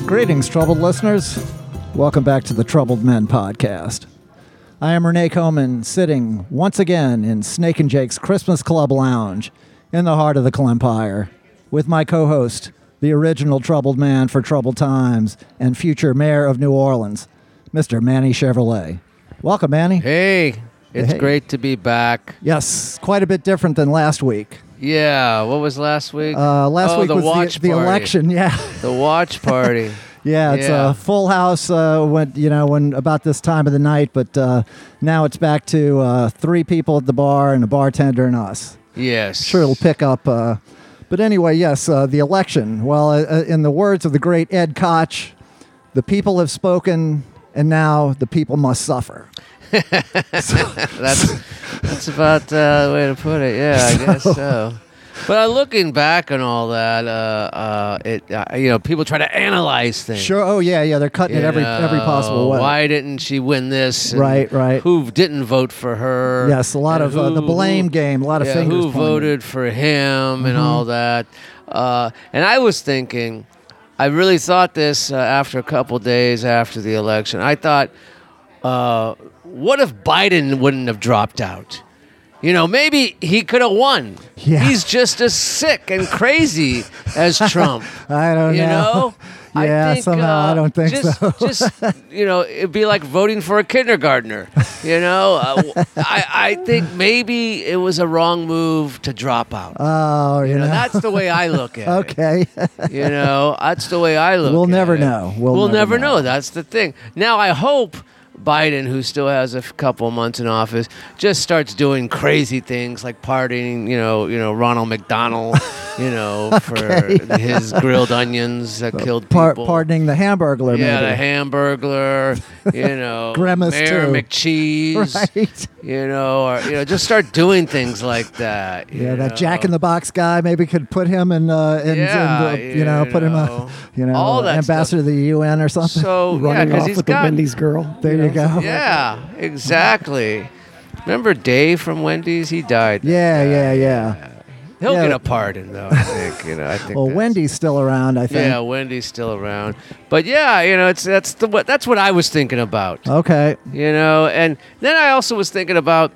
Greetings, troubled listeners. Welcome back to the Troubled Men podcast. I am Renee Coman, sitting once again in Snake and Jake's Christmas Club Lounge in the heart of the Clempire with my co-host, the original troubled man for troubled times and future mayor of New Orleans, Mr. Manny Chevrolet. Welcome, Manny. Hey, it's great to be back. Yes, quite a bit different than last week. Yeah, what was last week? Last week the was watch the party. election. Yeah, The watch party. yeah, it's a full house when about this time of the night. But now it's back to 3 people at the bar and a bartender and us. Yes. Sure, it'll pick up. But anyway, yes, the election. Well, in the words of the great Ed Koch, the people have spoken, and now the people must suffer. That's about the way to put it. Yeah, I guess so. But looking back on all that, people try to analyze things. Sure. Oh, yeah. They're cutting it every possible way. Why didn't she win this? And Right. Who didn't vote for her? Yes, a lot of the blame game, a lot of fingers who pointing. voted for him and all that. And I was thinking, I really thought this after a couple days after the election. I thought, what if Biden wouldn't have dropped out? You know, maybe he could have won. Yeah. He's just as sick and crazy as Trump. I don't know. You know? Yeah, I think, somehow I don't think so. It'd be like voting for a kindergartner. You know, I think maybe it was a wrong move to drop out. Oh, you know. That's the way I look at Okay. it. You know, that's the way I look We'll at it. never know. We'll never know. That's the thing. Now, I hope Biden, who still has a couple months in office, just starts doing crazy things like pardoning, Ronald McDonald, for his grilled onions that killed people. Pardoning the Hamburglar, maybe. Yeah, the Hamburglar, Grimace Mayor too. McCheese, Right. or just start doing things like that. Yeah, that Jack in the Box guy maybe could put him put him all that ambassador stuff. to the UN or something. So Running because off he's with got the Wendy's girl. There you go. Yeah, exactly. Remember Dave from Wendy's? He died. Yeah. He'll Yeah. get a pardon, though. I think. I think. Well, Wendy's still around, I think. Yeah, Wendy's still around. But yeah, that's what I was thinking about. Okay. And then I also was thinking about,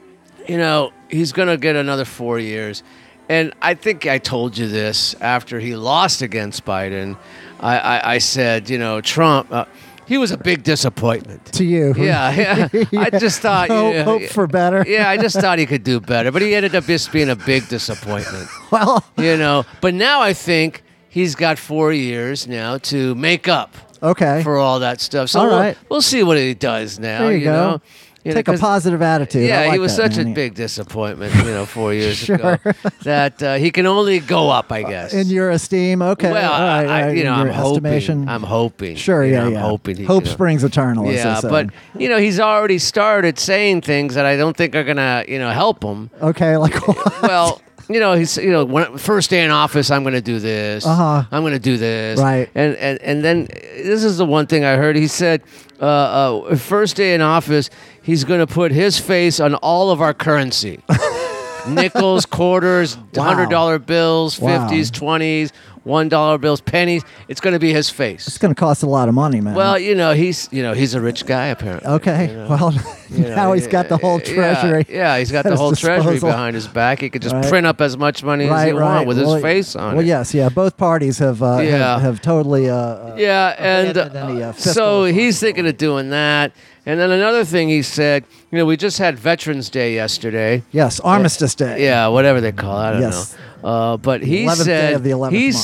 he's gonna get another 4 years, and I think I told you this after he lost against Biden. I said, Trump. He was a big disappointment. To you. Yeah. I just thought... Hope for better. Yeah, I just thought he could do better. But he ended up just being a big disappointment. Well. But now I think he's got 4 years now to make up Okay. for all that stuff. So All right. we'll see what he does now. There you go. know? Take a 'cause- positive attitude. Yeah, I like he was that, such Manny. a big disappointment, 4 years Sure. ago, that he can only go up, I guess. In your esteem, okay. Well, all right, I, in I'm your estimation. hoping. I'm hoping. Sure, yeah. I'm hoping. Hope springs eternal. as Yeah, they say. but he's already started saying things that I don't think are gonna, help him. Okay, like what? Well, he's first day in office, I'm going to do this. Uh-huh. I'm going to do this. Right. And then this is the one thing I heard. He said, first day in office, he's going to put his face on all of our currency. Nickels, quarters, Wow. $100 bills, Wow. 50s, 20s, $1 bills, pennies. It's going to be his face. It's going to cost a lot of money, man. Well, he's a rich guy apparently. Okay. Well, now he's got the whole treasury. Yeah, he's got at the his whole treasury disposal. behind his back. He could just Right. print up as much money as he wants with his face on it. Well, yes, yeah. Both parties have totally. Yeah, and abandoned any, fiscal so he's responsibility. thinking of doing that. And then another thing he said, we just had Veterans Day yesterday. Yes, Armistice Day. Yeah, whatever they call it, I don't Yes. know. But he 11th day said of the 11th month.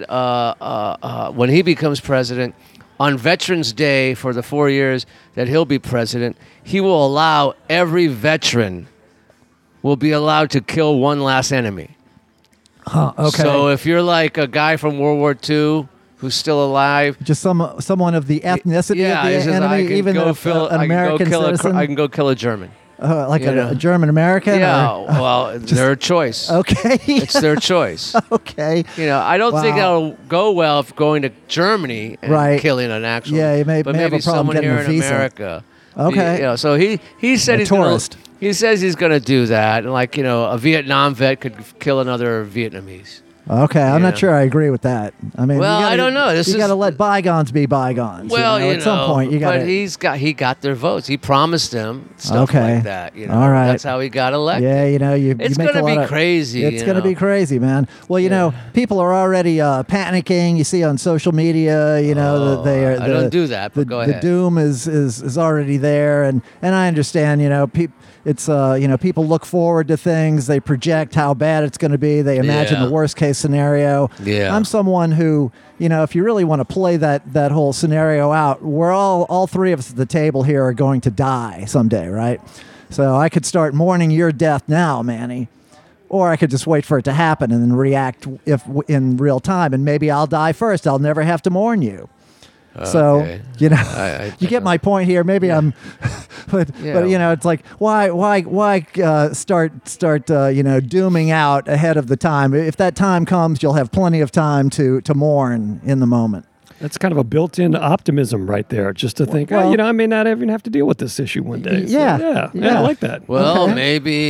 when he becomes president, on Veterans Day for the 4 years that he'll be president, he will allow every veteran will be allowed to kill one last enemy. Huh, okay. So if you're like a guy from World War II who's still alive, just someone of the ethnicity yeah, of he the says, enemy, I can even go if kill, an I can go American kill citizen, I can go kill a German. like you know. a German American. Yeah, or, well, their choice. okay. It's their choice. Okay. I don't think Wow. that'll go well if going to Germany and Right. killing an actual. Yeah, you may but have maybe a problem someone getting here a in visa. America. Okay. So he said A he's gonna, tourist. he says he's going to do that, and a Vietnam vet could kill another Vietnamese. Okay, I'm Yeah. not sure I agree with that. I mean, Well, I don't know. You got to let bygones be bygones. Well, at some point, you got but he got their votes. He promised them stuff Okay. like that. All right. That's how he got elected. Yeah, you It's make gonna a lot be of, crazy. It's going to be crazy, man. Well, Yeah. people are already panicking. You see on social media, that they are. I don't do that, but go The ahead. doom is already there, and I understand. It's people look forward to things. They project how bad it's going to be. They imagine Yeah. the worst case scenario. Yeah. I'm someone who, if you really want to play that whole scenario out, we're all three of us at the table here are going to die someday, right? So I could start mourning your death now, Manny, or I could just wait for it to happen and then react in real time, and maybe I'll die first. I'll never have to mourn you. So Okay. you get my point here. Maybe I'm, but it's like why start dooming out ahead of the time? If that time comes, you'll have plenty of time to mourn in the moment. That's kind of a built-in optimism right there, just to think, Well- I may not even have to deal with this issue one day. So, Yeah. I like that. Well, Okay.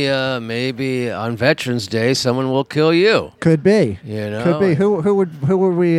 maybe on Veterans Day someone will kill you. Could be. You know? Could be. Who would we?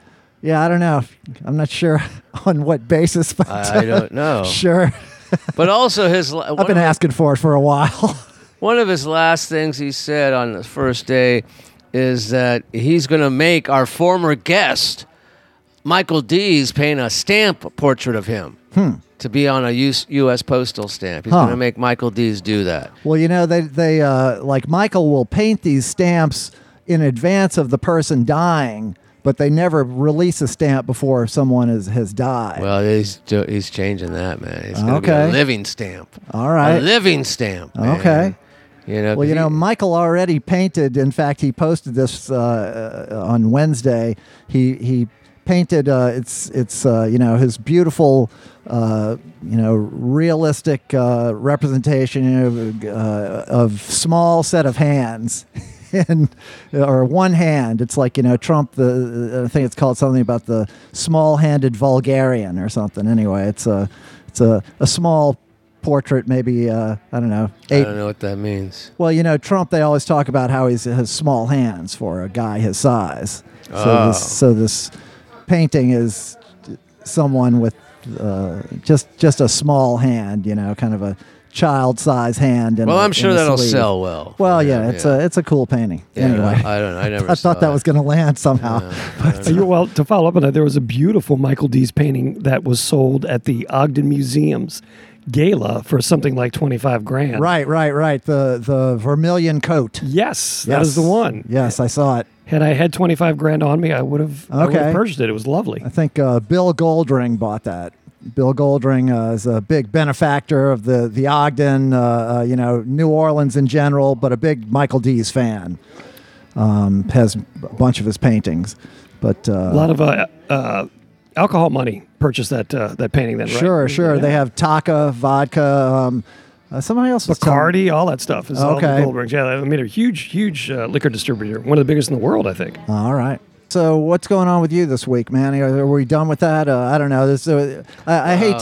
I don't know. I'm not sure on what basis, but I don't know. Sure. But also I've been asking for it for a while. one of his last things he said on the first day is that he's going to make our former guest, Michael Dees, paint a stamp portrait of him to be on a U.S. postal stamp. He's going to make Michael Dees do that. Well, they like Michael will paint these stamps in advance of the person dying, but they never release a stamp before someone has died. Well, he's changing that, man. He's going to be Okay. a living stamp. All right. A living stamp, man. Okay. Well, Michael already painted. In fact, he posted this on Wednesday. He painted. It's his beautiful, realistic representation of small set of hands. Or one hand. It's like Trump. I think it's called something about the small-handed vulgarian or something. Anyway, it's a small portrait. Maybe I don't know. I don't know what that means. Well, Trump. They always talk about how he has small hands for a guy his size. So this painting is someone with just a small hand. Kind of a child-size hand. I'm sure that'll sleeve. sell well. Well, yeah, it's a cool painting. Yeah, Anyway, I don't know. I never I saw thought that was going to land somehow. Well, to follow up on that, there was a beautiful Michael Dees painting that was sold at the Ogden Museum's gala for something like $25,000. Right. The vermilion coat. Yes, that is the one. Yes, I saw it. Had I had $25,000 on me, I would have purchased it. It was lovely. I think Bill Goldring bought that. Bill Goldring is a big benefactor of the Ogden, New Orleans in general, but a big Michael Dees fan. Has a bunch of his paintings, but a lot of alcohol money purchased that painting. Then, right? Sure. Yeah. They have Taka vodka. Somebody else was Bacardi, all that stuff is all the Okay. Goldrings. Yeah, I mean, they're a huge liquor distributor, one of the biggest in the world, I think. All right. So what's going on with you this week, man? Are we done with that? I don't know. I hate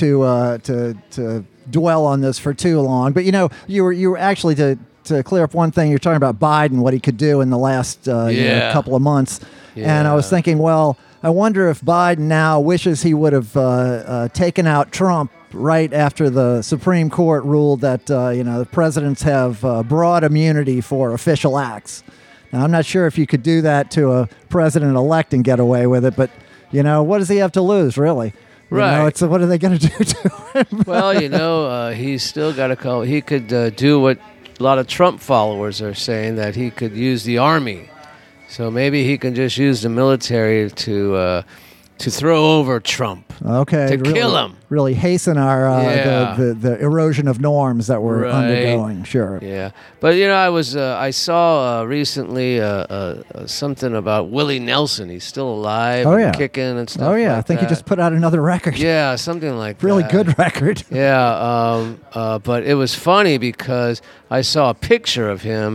to dwell on this for too long, but you were actually to clear up one thing. You're talking about Biden, what he could do in the last couple of months, and I was thinking, well, I wonder if Biden now wishes he would have taken out Trump right after the Supreme Court ruled that the presidents have broad immunity for official acts. Now, I'm not sure if you could do that to a president-elect and get away with it, but, what does he have to lose, really? Right. What are they going to do to him? Well, he's still got to call. He could do what a lot of Trump followers are saying, that he could use the army. So maybe he can just use the military to throw over Trump. Okay. To kill him. Really hasten our the erosion of norms that we're undergoing. Sure. Yeah, but I saw recently something about Willie Nelson. He's still alive. Oh, and yeah. kicking and stuff. Oh yeah, like I think that. he just put out another record. Yeah, something like Really that. good record. Yeah, but it was funny because I saw a picture of him,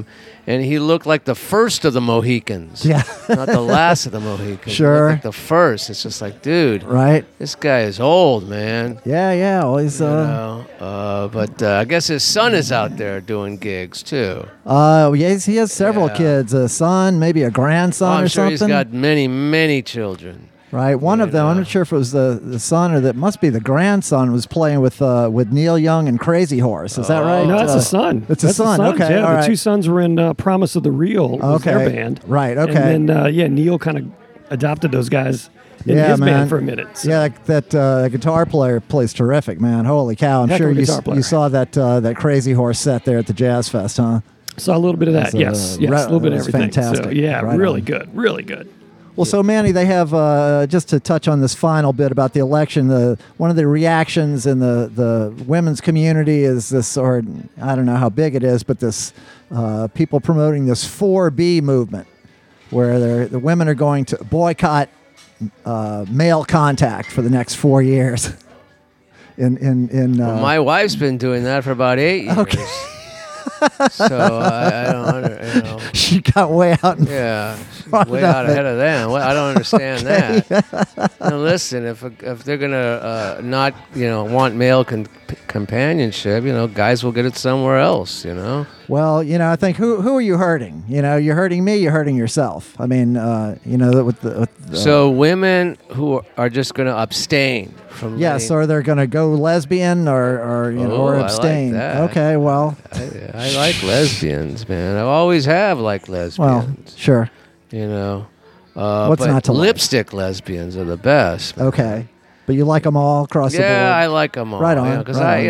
and he looked like the first of the Mohicans. Yeah. Not the last of the Mohicans. He Sure. looked like the first. It's just like, dude, Right. this guy is old, man. Yeah. Well, he's You know? But I guess his son is out there doing gigs too. he has several Yeah. kids, a son, maybe a grandson I'm or sure something. he's got many children. Right, one of them. I'm know. not sure if it was the son or that must be the grandson was playing with Neil Young and Crazy Horse. Is that right? No, that's a son. It's a That's the son. sons, Okay, Yeah, all the right. two sons were in Promise of the Real. Was their Okay. band. Right, okay. And then Neil kind of adopted those guys in Yeah, his man. band for a minute. So. Yeah, that guitar player plays terrific, man. Holy cow! I'm Heck of sure a you guitar player. you saw that Crazy Horse set there at the Jazz Fest, huh? Saw a little bit of that. It's, Yes, a little bit of it's everything. fantastic. So, yeah, Right really on. good, really good. Well, so Manny, they have just to touch on this final bit about the election. One of the reactions in the women's community is this, or I don't know how big it is, but this people promoting this 4B movement, where the women are going to boycott male contact for the next 4 years. My wife's been doing that for about 8 years. Okay. So I don't, she got way out in Yeah, front way of out it. ahead of them. Well, I don't understand that. Now, listen, if they're gonna not want male companionship, guys will get it somewhere else. Well, I think who are you hurting? You're hurting me. You're hurting yourself. I mean, with the So women who are just gonna abstain from yes, letting- or they're going to go lesbian or or Oh, I like abstain. that. Okay, well, I like lesbians, man. I always have liked lesbians. well, sure. What's but not to like? lipstick lesbians are the best. man. Okay, but you like them all across the board. Yeah, I like them all. Right on, Because right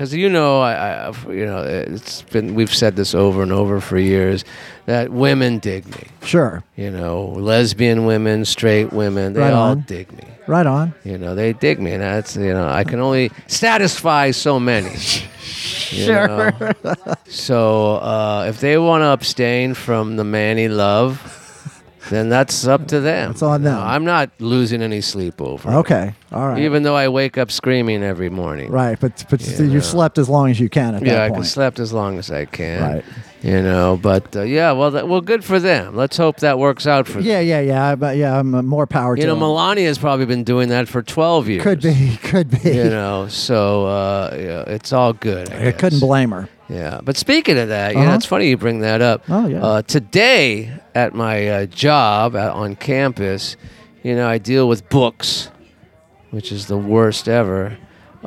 it's been we've said this over and over for years that women dig me. Sure, Lesbian women, straight women, they Right all on. dig me. right on. They dig me, and that's I can only satisfy so many. Sure. So if they want to abstain from the manny love, then that's up to them. It's on them. I'm not losing any sleep over it. Okay, all right. Even though I wake up screaming every morning. right, but Yeah. you've slept as long as you can at Yeah, that I point. can slept as long as I can. Right. But well, good for them. Let's hope that works out for them. Yeah. But I'm more power to them. Melania's probably been doing that for 12 years. Could be. So it's all good. I I couldn't guess. blame her. Yeah, but speaking of that, Uh-huh. it's funny you bring that up. Oh, yeah. Today at my job on campus, I deal with books, which is the worst ever.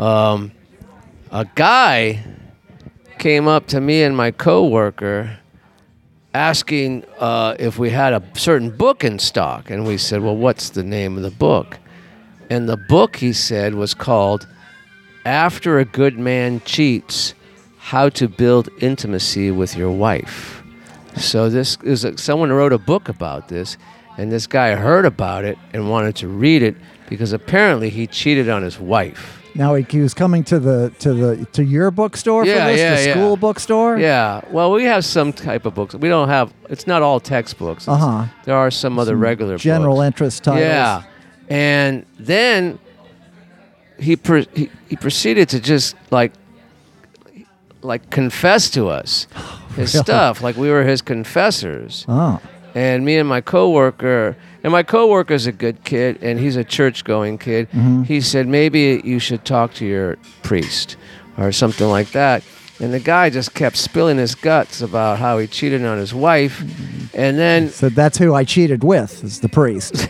A guy came up to me and my coworker asking if we had a certain book in stock, and we said, "Well, what's the name of the book?" And the book, he said, was called "After a Good Man Cheats: How to Build Intimacy with Your Wife." So this is someone wrote a book about this, and this guy heard about it and wanted to read it because apparently he cheated on his wife. Now he was coming to your bookstore for Yeah, this, yeah, the yeah. school bookstore. Yeah, well, we have some type of books. We don't have. It's not all textbooks. It's- Uh-huh. There are some other regular General books. interest titles. Yeah, and then he proceeded to just like confess to us his Really? stuff, like we were his confessors. Oh. And me and my coworker's a good kid, and he's a church-going kid. Mm-hmm. He said, maybe you should talk to your priest or something like that. And the guy just kept spilling his guts about how he cheated on his wife. And then, So that's who I cheated with, is the priest.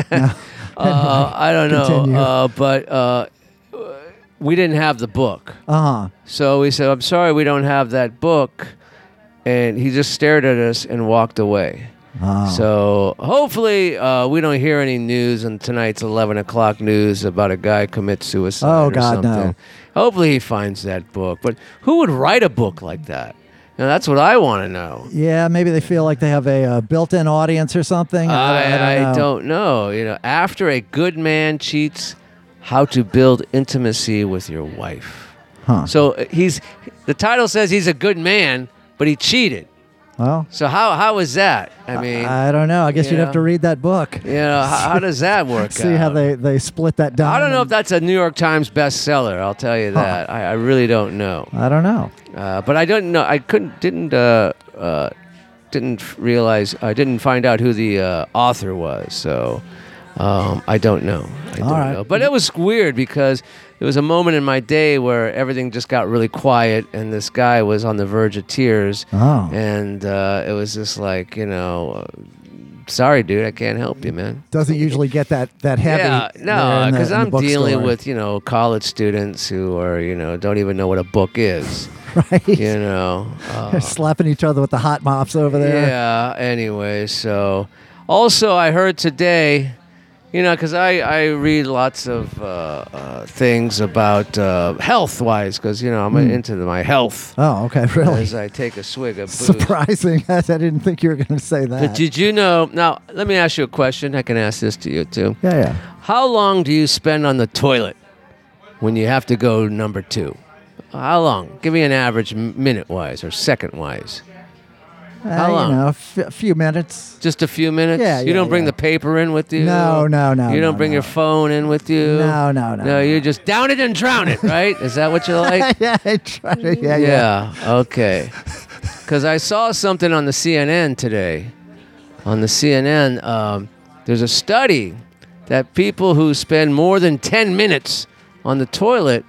I don't Continue. know, but we didn't have the book. Uh-huh. So we said, I'm sorry we don't have that book. And he just stared at us and walked away. Oh. So hopefully we don't hear any news on tonight's 11 o'clock news about a guy commits suicide Oh, or God, no. something. Hopefully he finds that book. But who would write a book like that? Now, that's what I want to know. Yeah, maybe they feel like they have a built-in audience or something. I don't know. After a good man cheats, how to build intimacy with your wife. Huh. So the title says he's a good man, but he cheated. Well, So how is that? I mean, I don't know. I guess you'd yeah. have to read that book. how does that work See out? how they split that down. I don't know if that's a New York Times bestseller. I'll tell you that. I really don't know. I don't know. But I don't know. I didn't didn't find out who the author was. So I don't know. I don't know. But it was weird because it was a moment in my day where everything just got really quiet, and this guy was on the verge of tears. Oh. And it was just like, sorry, dude, I can't help you, man. Doesn't usually get that heavy. Yeah, no, because I'm dealing bookstore. with, college students who are, don't even know what a book is. Right. They're slapping each other with the hot mops over there. Yeah, anyway, so. Also, I heard today, because I read lots of things about health-wise, because, I'm into my health. Oh, okay, really? As I take a swig of booze. Surprising. I didn't think you were going to say that. But did you know? Now, let me ask you a question. I can ask this to you, too. Yeah. How long do you spend on the toilet when you have to go number 2? How long? Give me an average minute-wise or second-wise. How long? A few minutes. Just a few minutes? Yeah, You don't bring the paper in with you? No. You don't bring your phone in with you? No. No, you just down it and drown it, right? Is that what you like? Yeah, I try to. Yeah. Yeah, okay. Because I saw something on the CNN today. On the CNN, there's a study that people who spend more than 10 minutes on the toilet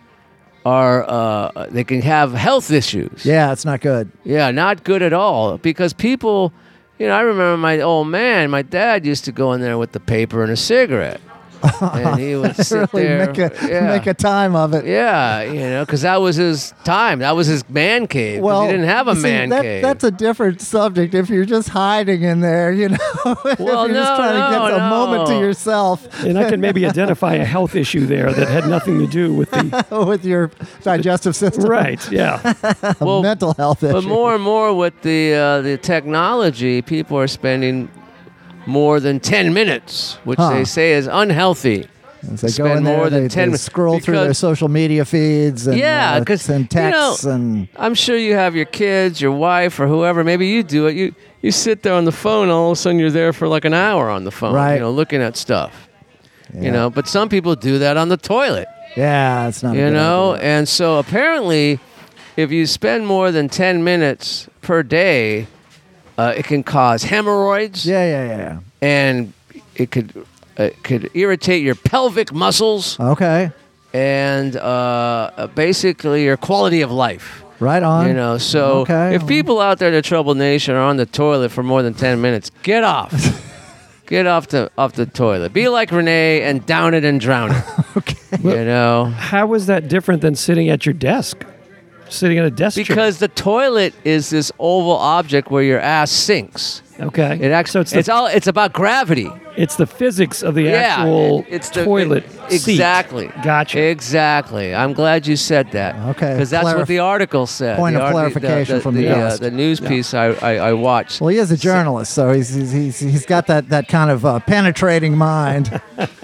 they can have health issues. Yeah, it's not good. Yeah, not good at all. Because people, I remember my dad used to go in there with the paper and a cigarette. And he would sit really there. make a time of it. Yeah, because that was his time. That was his man cave. Well, he didn't have a man cave. That's a different subject. If you're just hiding in there, if you're just trying to get a moment to yourself. And I can maybe identify a health issue there that had nothing to do with the with your digestive system. Right. Yeah. A mental health issue. But more and more with the technology, people are spending more than 10 minutes, which they say is unhealthy. As they go in there, more than they 10 minutes. Scroll through their social media feeds and, and texts. And I'm sure you have your kids, your wife, or whoever. Maybe you do it. You sit there on the phone, all of a sudden you're there for like an hour on the phone, right. Looking at stuff. Yeah. But some people do that on the toilet. Yeah, it's not a good idea. And so apparently if you spend more than 10 minutes per day, it can cause hemorrhoids. Yeah. And it could irritate your pelvic muscles. Okay. And basically your quality of life. Right on. So if people out there in the Troubled Nation are on the toilet for more than 10 minutes, get off. Get off the toilet. Be like Renee and down it and drown it. Okay. How is that different than sitting at your desk? Sitting at a desk chair? Because the toilet is this oval object where your ass sinks. Okay. It actually, it's about gravity. It's the physics of the actual toilet seat. Exactly. Gotcha. Exactly. I'm glad you said that. Okay. Because that's what the article said. Point of clarification from the guest. The news piece I watched. Well, he is a journalist, so he's got that kind of penetrating mind.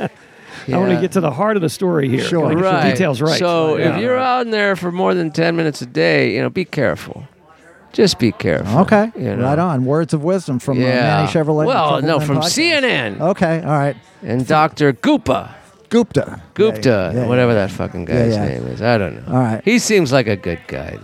I want to get to the heart of the story here. Sure. Get the details right. So if you're out in there for more than 10 minutes a day, be careful. Just be careful. Okay. Right on. Words of wisdom from Manny Chevrolet. Well, no, from CNN. Okay. All right. And Dr. Gupta, Yeah, whatever that fucking guy's name is. I don't know. All right. He seems like a good guy.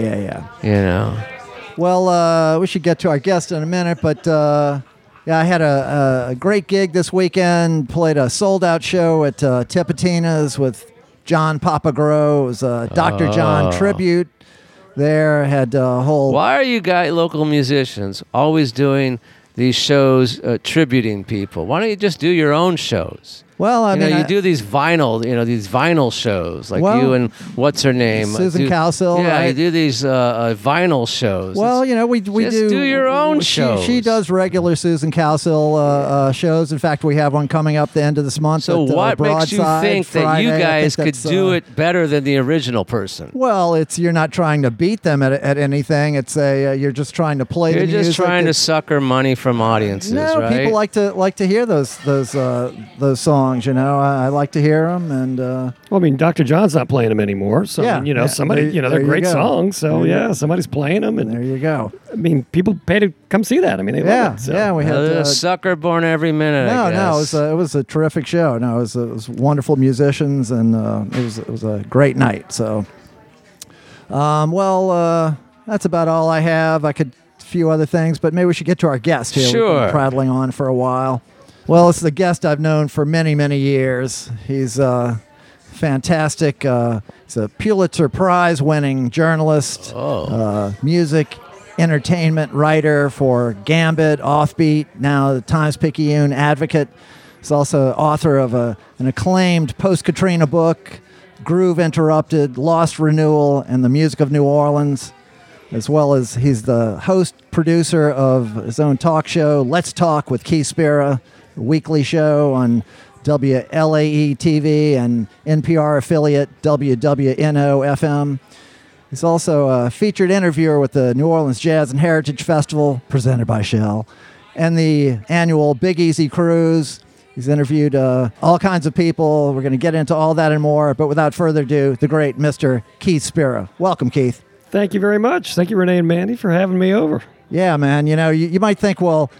Yeah. Well, we should get to our guest in a minute, but I had a great gig this weekend. Played a sold-out show at Tipitina's with John Papagro. It was a Dr. John tribute. There had a whole... Why are you local musicians always doing these shows tributing people? Why don't you just do your own shows? Well, I mean, you do these vinyl shows, like you and what's her name, Susan Cowsill. Yeah, right? you do these vinyl shows. Well, we do your own shows. She does regular Susan Cowsill shows. In fact, we have one coming up the end of this month. So at, what makes you think Friday. that you guys could do it better than the original person? Well, you're not trying to beat them at anything. It's you're just trying to play. You're the just music. trying to sucker money from audiences, no, right? people like to hear those songs. I like to hear them, and well, I mean, Dr. John's not playing them anymore, so somebody, they're great songs, so somebody's playing them, and there you go. I mean, people pay to come see that. I mean, they love it. So. We had a sucker born every minute. I guess. No, it was a terrific show. No, it was wonderful musicians, and it was a great night. So, that's about all I have. I could few other things, but maybe we should get to our guest here. We've Sure. been prattling on for a while. Well, it's the guest I've known for many, many years. He's fantastic. He's a Pulitzer Prize-winning journalist, music, entertainment writer for Gambit, Offbeat, now the Times-Picayune Advocate. He's also author of an acclaimed post-Katrina book, Groove Interrupted, Lost Renewal, and the Music of New Orleans, as well as he's the host, producer of his own talk show, Let's Talk with Keith Spira, a weekly show on WLAE TV and NPR affiliate WWNO FM. He's also a featured interviewer with the New Orleans Jazz and Heritage Festival, presented by Shell, and the annual Big Easy Cruise. He's interviewed all kinds of people. We're going to get into all that and more, but without further ado, the great Mr. Keith Spira. Welcome, Keith. Thank you very much. Thank you, Renee and Mandy, for having me over. Yeah, man. You know, you might think, well,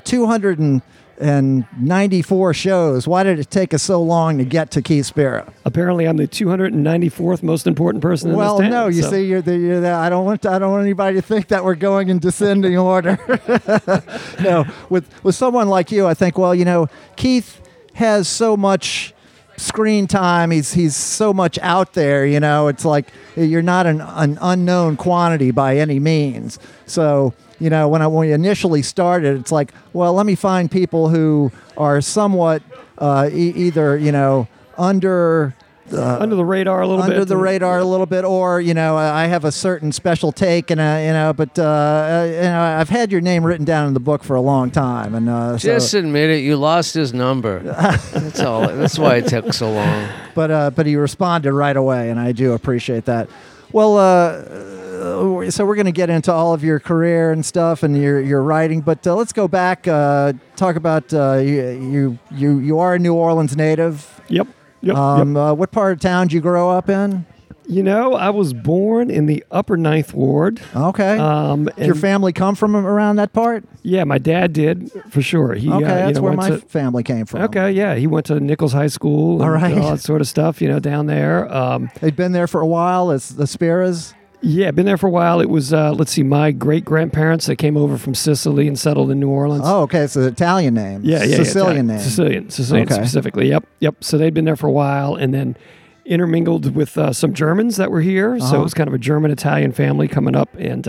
294 shows. Why did it take us so long to get to Keith Spira? Apparently, I'm the 294th most important person in this town. Well, no, you see, you're the I don't want anybody to think that we're going in descending order. No, with someone like you, I think, well, you know, Keith has so much screen time. He's so much out there. You know, it's like you're not an unknown quantity by any means. So, you know, when we initially started, it's like, well, let me find people who are somewhat either, you know, under the radar a little bit. Under the radar a little bit, or, you know, I have a certain special take, and you know, but you know, I've had your name written down in the book for a long time, and Just admit it. You lost his number. That's all. That's why it took so long. But he responded right away, and I do appreciate that. Well, so we're going to get into all of your career and stuff and your writing, but let's go back. Talk about you are a New Orleans native. Yep. What part of town did you grow up in? You know, I was born in the Upper Ninth Ward. Okay. Did your family come from around that part? Yeah, my dad did, for sure. He, that's where my family came from. Okay, yeah. He went to Nichols High School and all right. all that sort of stuff, you know, down there. They'd been there for a while as the Spiras? Yeah, been there for a while. It was, my great-grandparents that came over from Sicily and settled in New Orleans. Oh, okay. It's an Italian name. Yeah. Sicilian name. Sicilian okay. Specifically. Yep. So they'd been there for a while and then intermingled with some Germans that were here. So it was kind of a German-Italian family coming up. And,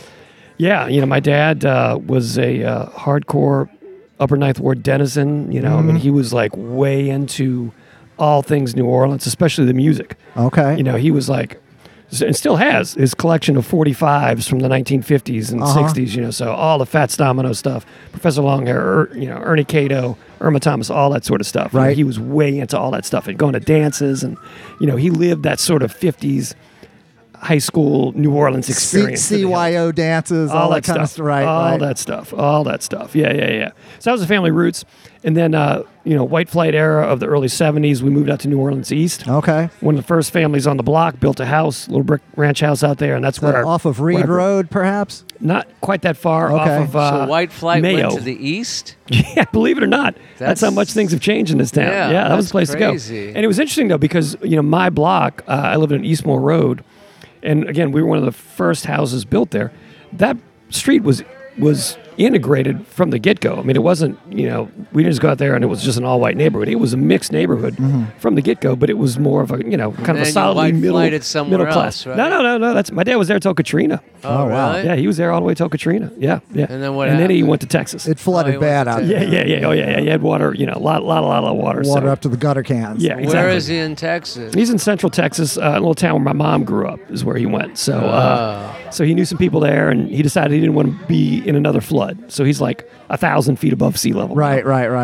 you know, my dad was a hardcore Upper Ninth Ward denizen. You know, I mean, he was like way into all things New Orleans, especially the music. Okay. You know, he was like, and still has his collection of 45s from the 1950s and 60s, you know, so all the Fats Domino stuff, Professor Longhair, you know, Ernie Cato, Irma Thomas, all that sort of stuff. Right. You know, he was way into all that stuff and going to dances and, you know, he lived that sort of 50s high school New Orleans experience. CYO dances, all that kind of stuff. Right, all that stuff. Yeah. So that was the family roots. And then, you know, white flight era of the early 70s, we moved out to New Orleans East. Okay. One of the first families on the block built a house, little brick ranch house out there, and that's where... off of Reed Road, perhaps? Not quite that far Okay. off of So White Flight Mayo. went to the east? Yeah, believe it or not. That's how much things have changed in this town. Yeah, that was the place crazy. to go. And it was interesting, though, because, you know, my block, I lived on Eastmore Road, and again, we were one of the first houses built there. That street was integrated from the get-go. I mean, it wasn't, you know, we didn't just go out there and it was just an all-white neighborhood. It was a mixed neighborhood from the get-go, but it was more of a, you know, kind of a solidly middle class. Right? No. That's my dad was there till Katrina. Oh, wow. Yeah, he was there all the way till Katrina. Yeah. And then what And then he happened? went to Texas. It flooded bad out there. Yeah. Oh, yeah. He had water, you know, a lot of water. Water up to the gutter cans. Yeah, exactly. Where is he in Texas? He's in Central Texas, a little town where my mom grew up is where he went. So so he knew some people there, and he decided he didn't want to be in another flood. So he's like 1,000 feet above sea level. Right.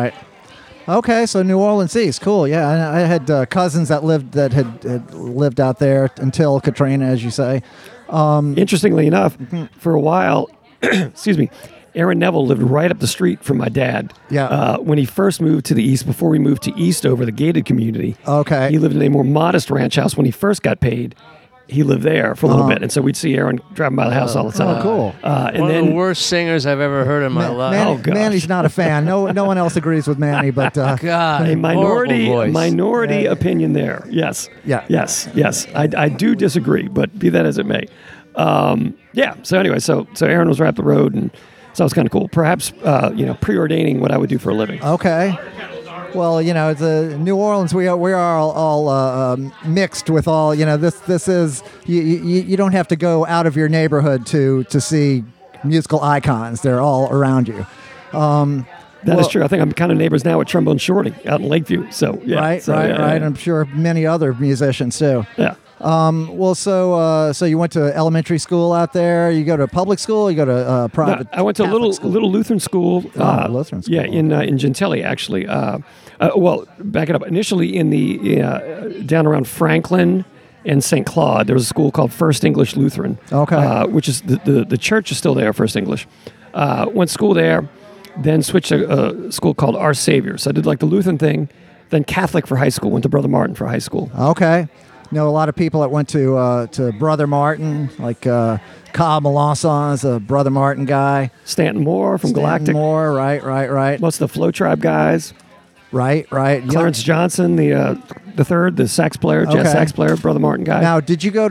Okay, so New Orleans East, cool. Yeah, I had cousins that had lived out there until Katrina, as you say. Interestingly enough, for a while, excuse me, Aaron Neville lived right up the street from my dad. Yeah. When he first moved to the east, before we moved to Eastover, the gated community. Okay. He lived in a more modest ranch house. When he first got paid, he lived there for a little bit, and so we'd see Aaron driving by the house all the time. Oh, cool. And One then of the worst singers I've ever heard in my life. Oh, gosh. Manny's not a fan. No one else agrees with Manny, but God, a horrible voice. minority opinion there. Yes. Yeah. Yes. I do disagree, but be that as it may. Yeah. So anyway, so Aaron was right up the road, and so it was kind of cool. Perhaps preordaining what I would do for a living. Okay. Well, it's New Orleans. We are all mixed with all. This is you don't have to go out of your neighborhood to see musical icons. They're all around you. That is true. I think I'm kind of neighbors now with Trombone Shorty out in Lakeview. So yeah. Right. Yeah. I'm sure many other musicians too. Yeah. So you went to elementary school out there. You go to public school. You go to private. No, I went to Catholic a little Lutheran school. Lutheran school. Yeah, in Gentilly actually. Well, back it up. Initially in the down around Franklin and St. Claude, there was a school called First English Lutheran. Okay. Which is the church is still there, First English. Went to school there, then switched to a school called Our Savior. So I did like the Lutheran thing, then Catholic for high school. Went to Brother Martin for high school. Okay. Know a lot of people that went to Brother Martin, like Kyle Melanson is a Brother Martin guy. Stanton Moore from Galactic. Moore, right. Most of the Flow Tribe guys. Right. Clarence Johnson, the third, the sax player, jazz sax player, Brother Martin guy. Now, did you go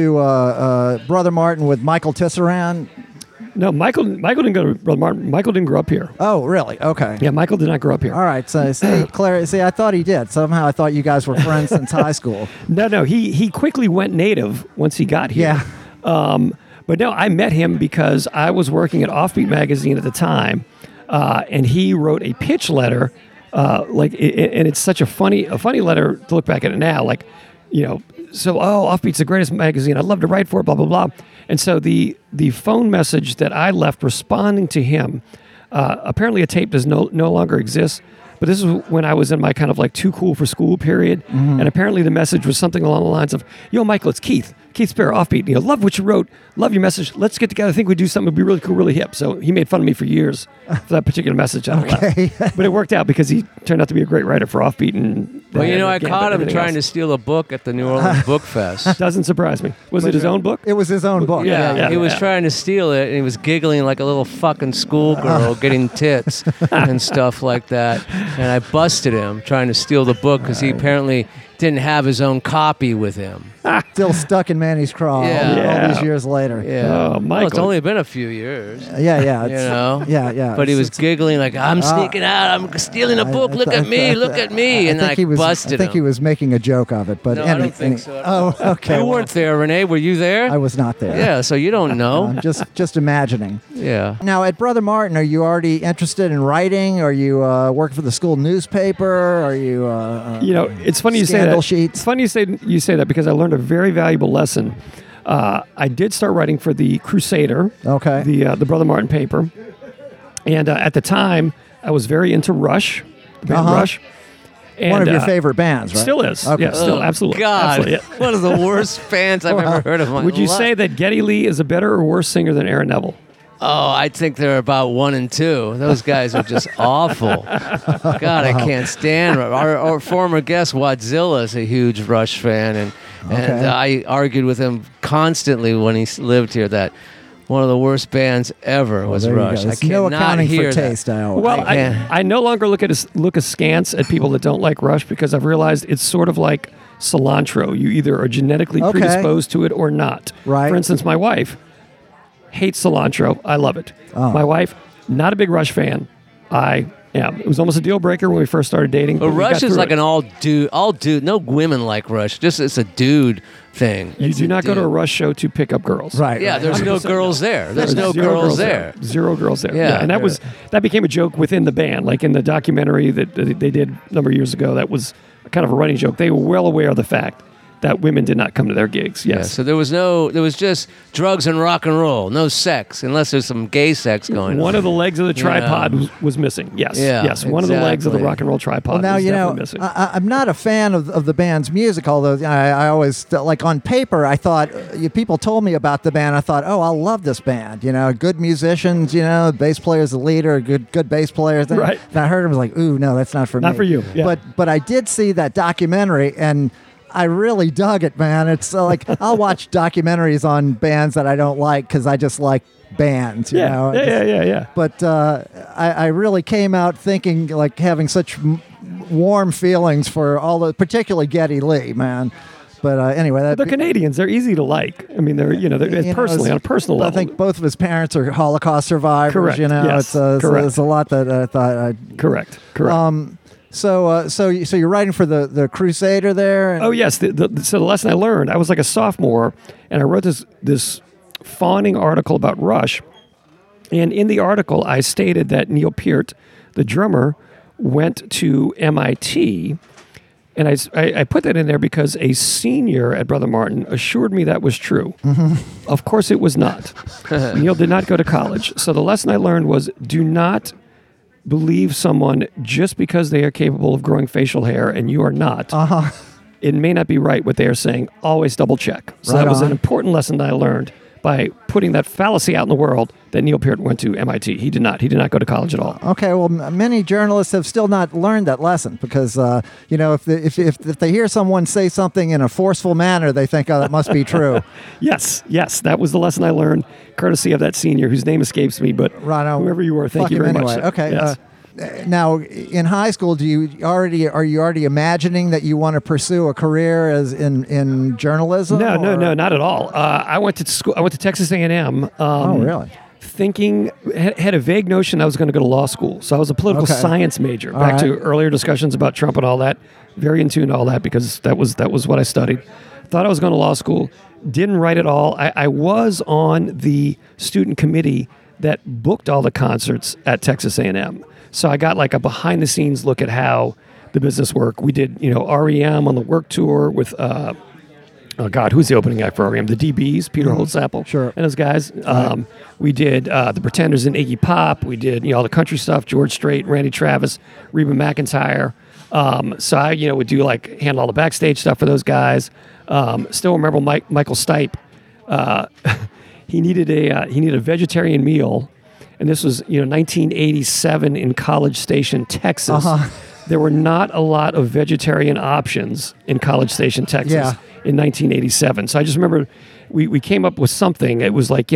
to Brother Martin with Michael Tisserand? No, Michael didn't go to Brother Martin. Michael didn't grow up here. Oh, really? Okay. Yeah, Michael did not grow up here. All right. So, Claire, I thought he did. Somehow I thought you guys were friends since high school. No, he quickly went native once he got here. Yeah. But no, I met him because I was working at Offbeat magazine at the time, and he wrote a pitch letter, and it's such a funny letter to look back at it now. Offbeat's the greatest magazine. I'd love to write for it. Blah blah blah. And so the phone message that I left responding to him, apparently a tape does no longer exist. But this is when I was in my kind of like too cool for school period. Mm-hmm. And apparently the message was something along the lines of, "Yo, Michael, it's Keith Sparrow, Offbeat. Love what you wrote. Love your message. Let's get together. I think we do something that'd be really cool, really hip." So he made fun of me for years for that particular message. Okay. But it worked out because he turned out to be a great writer for Offbeat. I caught him trying to steal a book at the New Orleans Book Fest. Doesn't surprise me. Was it his own book? It was his own book. Yeah, he was trying to steal it, and he was giggling like a little fucking schoolgirl, getting tits and stuff like that. And I busted him trying to steal the book because he apparently didn't have his own copy with him. Still stuck in Manny's craw all these years later. Yeah. Oh, Michael. Well, it's only been a few years. Yeah. Yeah. But he was giggling like, "I'm sneaking out. I'm stealing a book. Look at me. And I busted him. I think he was making a joke of it. But No, I don't think so. Oh, okay. You weren't there, Renee. Were you there? I was not there. Yeah, so you don't know. I'm just imagining. Yeah. Now, at Brother Martin, are you already interested in writing? Are you working for the school newspaper? Are you? It's funny you say scandal that. sheets? It's funny you say that because I learned a very valuable lesson. I did start writing for the Crusader, Okay. the Brother Martin paper, and at the time I was very into Rush, the band Rush. And, one of your favorite bands, right? Still is. Okay. Yeah, still, absolutely. God, Absolutely, yeah. one of the worst fans I've ever heard of in my Would you life. say that Geddy Lee is a better or worse singer than Aaron Neville? Oh, I think they're about 1 and 2. Those guys are just awful. God, I can't stand our former guest Wadzilla is a huge Rush fan, and I argued with him constantly when he lived here that one of the worst bands ever was there you Rush. go. I There's no cannot accounting hear for taste. that. Well, can't. I no longer look askance at people that don't like Rush because I've realized it's sort of like cilantro. You either are genetically predisposed to it or not. Right. For instance, my wife hates cilantro. I love it. Oh. My wife, not a big Rush fan. I am. It was almost a deal breaker when we first started dating. But we got Rush is through like it. an all dude. No women like Rush. Just it's a dude thing. You It's do a not go to a dude. Rush show to pick up girls. Right. Yeah, there's no 100% girls there. There's no Zero girls there. Zero girls there. Yeah. And that became a joke within the band. Like in the documentary that they did a number of years ago, that was kind of a running joke. They were well aware of the fact that women did not come to their gigs. Yes. Yeah, so there was just drugs and rock and roll, no sex, unless there's some gay sex going on. One of the legs of the tripod was missing. Yes. Yeah, yes. One of the legs of the exactly. rock and roll tripod Well, now was you definitely know missing. I'm not a fan of the band's music. Although I always like on paper, I thought people told me about the band. I thought, oh, I'll love this band. Good musicians. Bass player's the leader, good bass players. Right. And I heard him like, ooh, no, that's not for me. Not for you, yeah. But I did see that documentary and I really dug it, man. It's like I'll watch documentaries on bands that I don't like because I just like bands, you know. Yeah. But I really came out thinking, like, having such warm feelings for particularly Geddy Lee, man. But anyway, The Canadians, they're easy to like. I mean, they're personally on a personal level. I think both of his parents are Holocaust survivors. Correct. It's Yes. it's a lot that I thought. Correct. So you're writing for the Crusader there. Oh yes. So the lesson I learned, I was like a sophomore, and I wrote this fawning article about Rush. And in the article, I stated that Neil Peart, the drummer, went to MIT. And I put that in there because a senior at Brother Martin assured me that was true. Mm-hmm. Of course it was not. Neil did not go to college. So the lesson I learned was do not believe someone just because they are capable of growing facial hair and you are not. Uh-huh. It may not be right what they are saying. Always double check. So Right that was on. an important lesson that I learned by putting that fallacy out in the world that Neil Peart went to MIT. He did not. He did not go to college at all. Okay, well, many journalists have still not learned that lesson because if they hear someone say something in a forceful manner, they think, oh, that must be true. Yes, that was the lesson I learned, courtesy of that senior whose name escapes me. But Right on. whoever you were, thank Fuck you very him much. anyway. sir. Okay. Yes. Now, in high school, are you already imagining that you want to pursue a career as in journalism? No, or- not at all. I went to school. I went to Texas A&M. Oh, really? Thinking had a vague notion I was going to go to law school. So I was a political Okay. science major. All Back right. to earlier discussions about Trump and all that. Very in tune to all that because that was what I studied. Thought I was going to law school. Didn't write at all. I was on the student committee that booked all the concerts at Texas A&M. So I got like a behind the scenes look at how the business worked. We did, REM on the work tour with oh God, who's the opening act for REM? The DBs, Peter Holtzapfel, Sure. and those guys. We did the Pretenders and Iggy Pop. We did all the country stuff. George Strait, Randy Travis, Reba McEntire. So I would do handle all the backstage stuff for those guys. Still remember Michael Stipe. He needed a vegetarian meal, and this was 1987 in College Station, Texas. Uh-huh. There were not a lot of vegetarian options in College Station, Texas. Yeah. In 1987. So I just remember we came up with something. It was like, Rice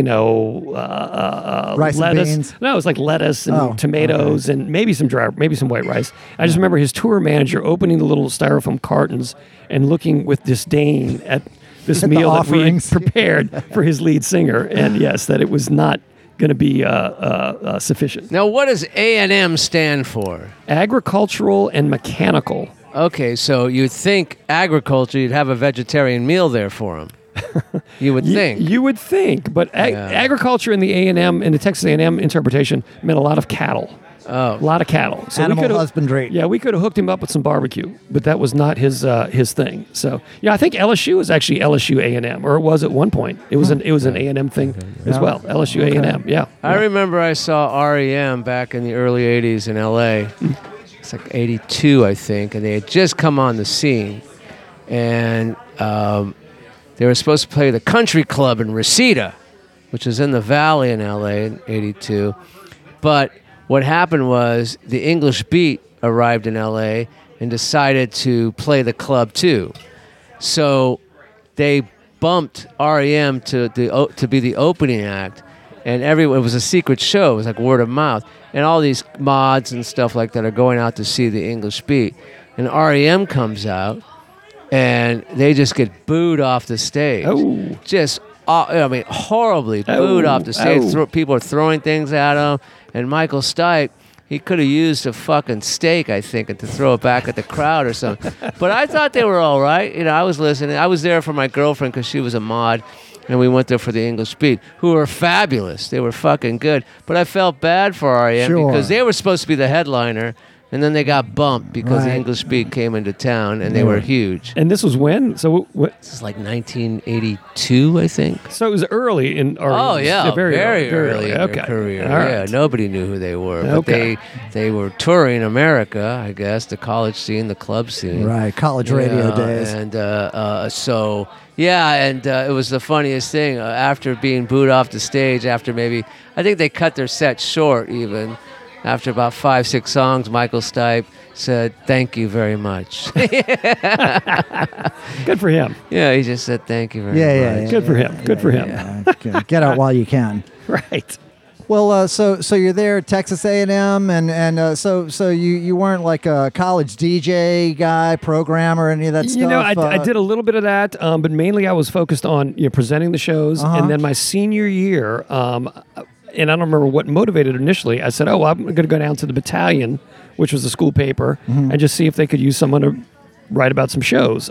lettuce. and beans? No, it was like lettuce and Oh, tomatoes and maybe some white rice. I just remember his tour manager opening the little styrofoam cartons and looking with disdain at this At the meal that we had offerings. prepared for his lead singer. And yes, that it was not going to be sufficient. Now, what does A&M stand for? Agricultural and mechanical. Okay, so you'd think agriculture, you'd have a vegetarian meal there for him. You would think. You would think, but agriculture in the A&M, in the Texas A&M interpretation, meant a lot of cattle. Oh. A lot of cattle. So Animal we could've- husbandry. Yeah, we could have hooked him up with some barbecue, but that was not his thing. So yeah, I think LSU was actually LSU A&M, or it was at one point. It was an A&M thing as well. LSU A&M. Yeah. I remember I saw REM back in the early 80s in LA. It's like 82, I think, and they had just come on the scene. And they were supposed to play the Country Club in Reseda, which is in the Valley in LA in 82. But what happened was the English Beat arrived in LA and decided to play the club too. So they bumped REM to be the opening act, and it was a secret show. It was like word of mouth, and all these mods and stuff like that are going out to see the English Beat, and REM comes out, and they just get booed off the stage. Oh. Just horribly booed off the stage. Oh. People are throwing things at him, and Michael Stipe, he could have used a fucking steak, I think, and to throw it back at the crowd or something. But I thought they were all right. I was listening. I was there for my girlfriend because she was a mod, and we went there for the English Beat, who were fabulous. They were fucking good. But I felt bad for REM Sure. because they were supposed to be the headliner, and then they got bumped because the Right. English Beat came into town, and they were huge. And this was when? So what? This is like 1982, I think. So it was early in our Oh yeah, very early in Okay. their career. All Yeah, right. nobody knew who they were, but Okay. they were touring America, I guess, the college scene, the club scene, Right, college radio Yeah, days. and it was the funniest thing. After being booed off the stage, after maybe I think they cut their set short even. After about 5-6 songs, Michael Stipe said, "Thank you very much." Good for him. Yeah, he just said, "Thank you very Yeah, much." yeah. Good for him. Good for him. Get out while you can. Right. Well, so you're there at Texas A&M, and so you weren't like a college DJ guy, programmer, any of that stuff. You know, I did a little bit of that, but mainly I was focused on presenting the shows. And then my senior year, and I don't remember what motivated it initially. I said, I'm going to go down to the Battalion, which was the school paper, and just see if they could use someone to write about some shows.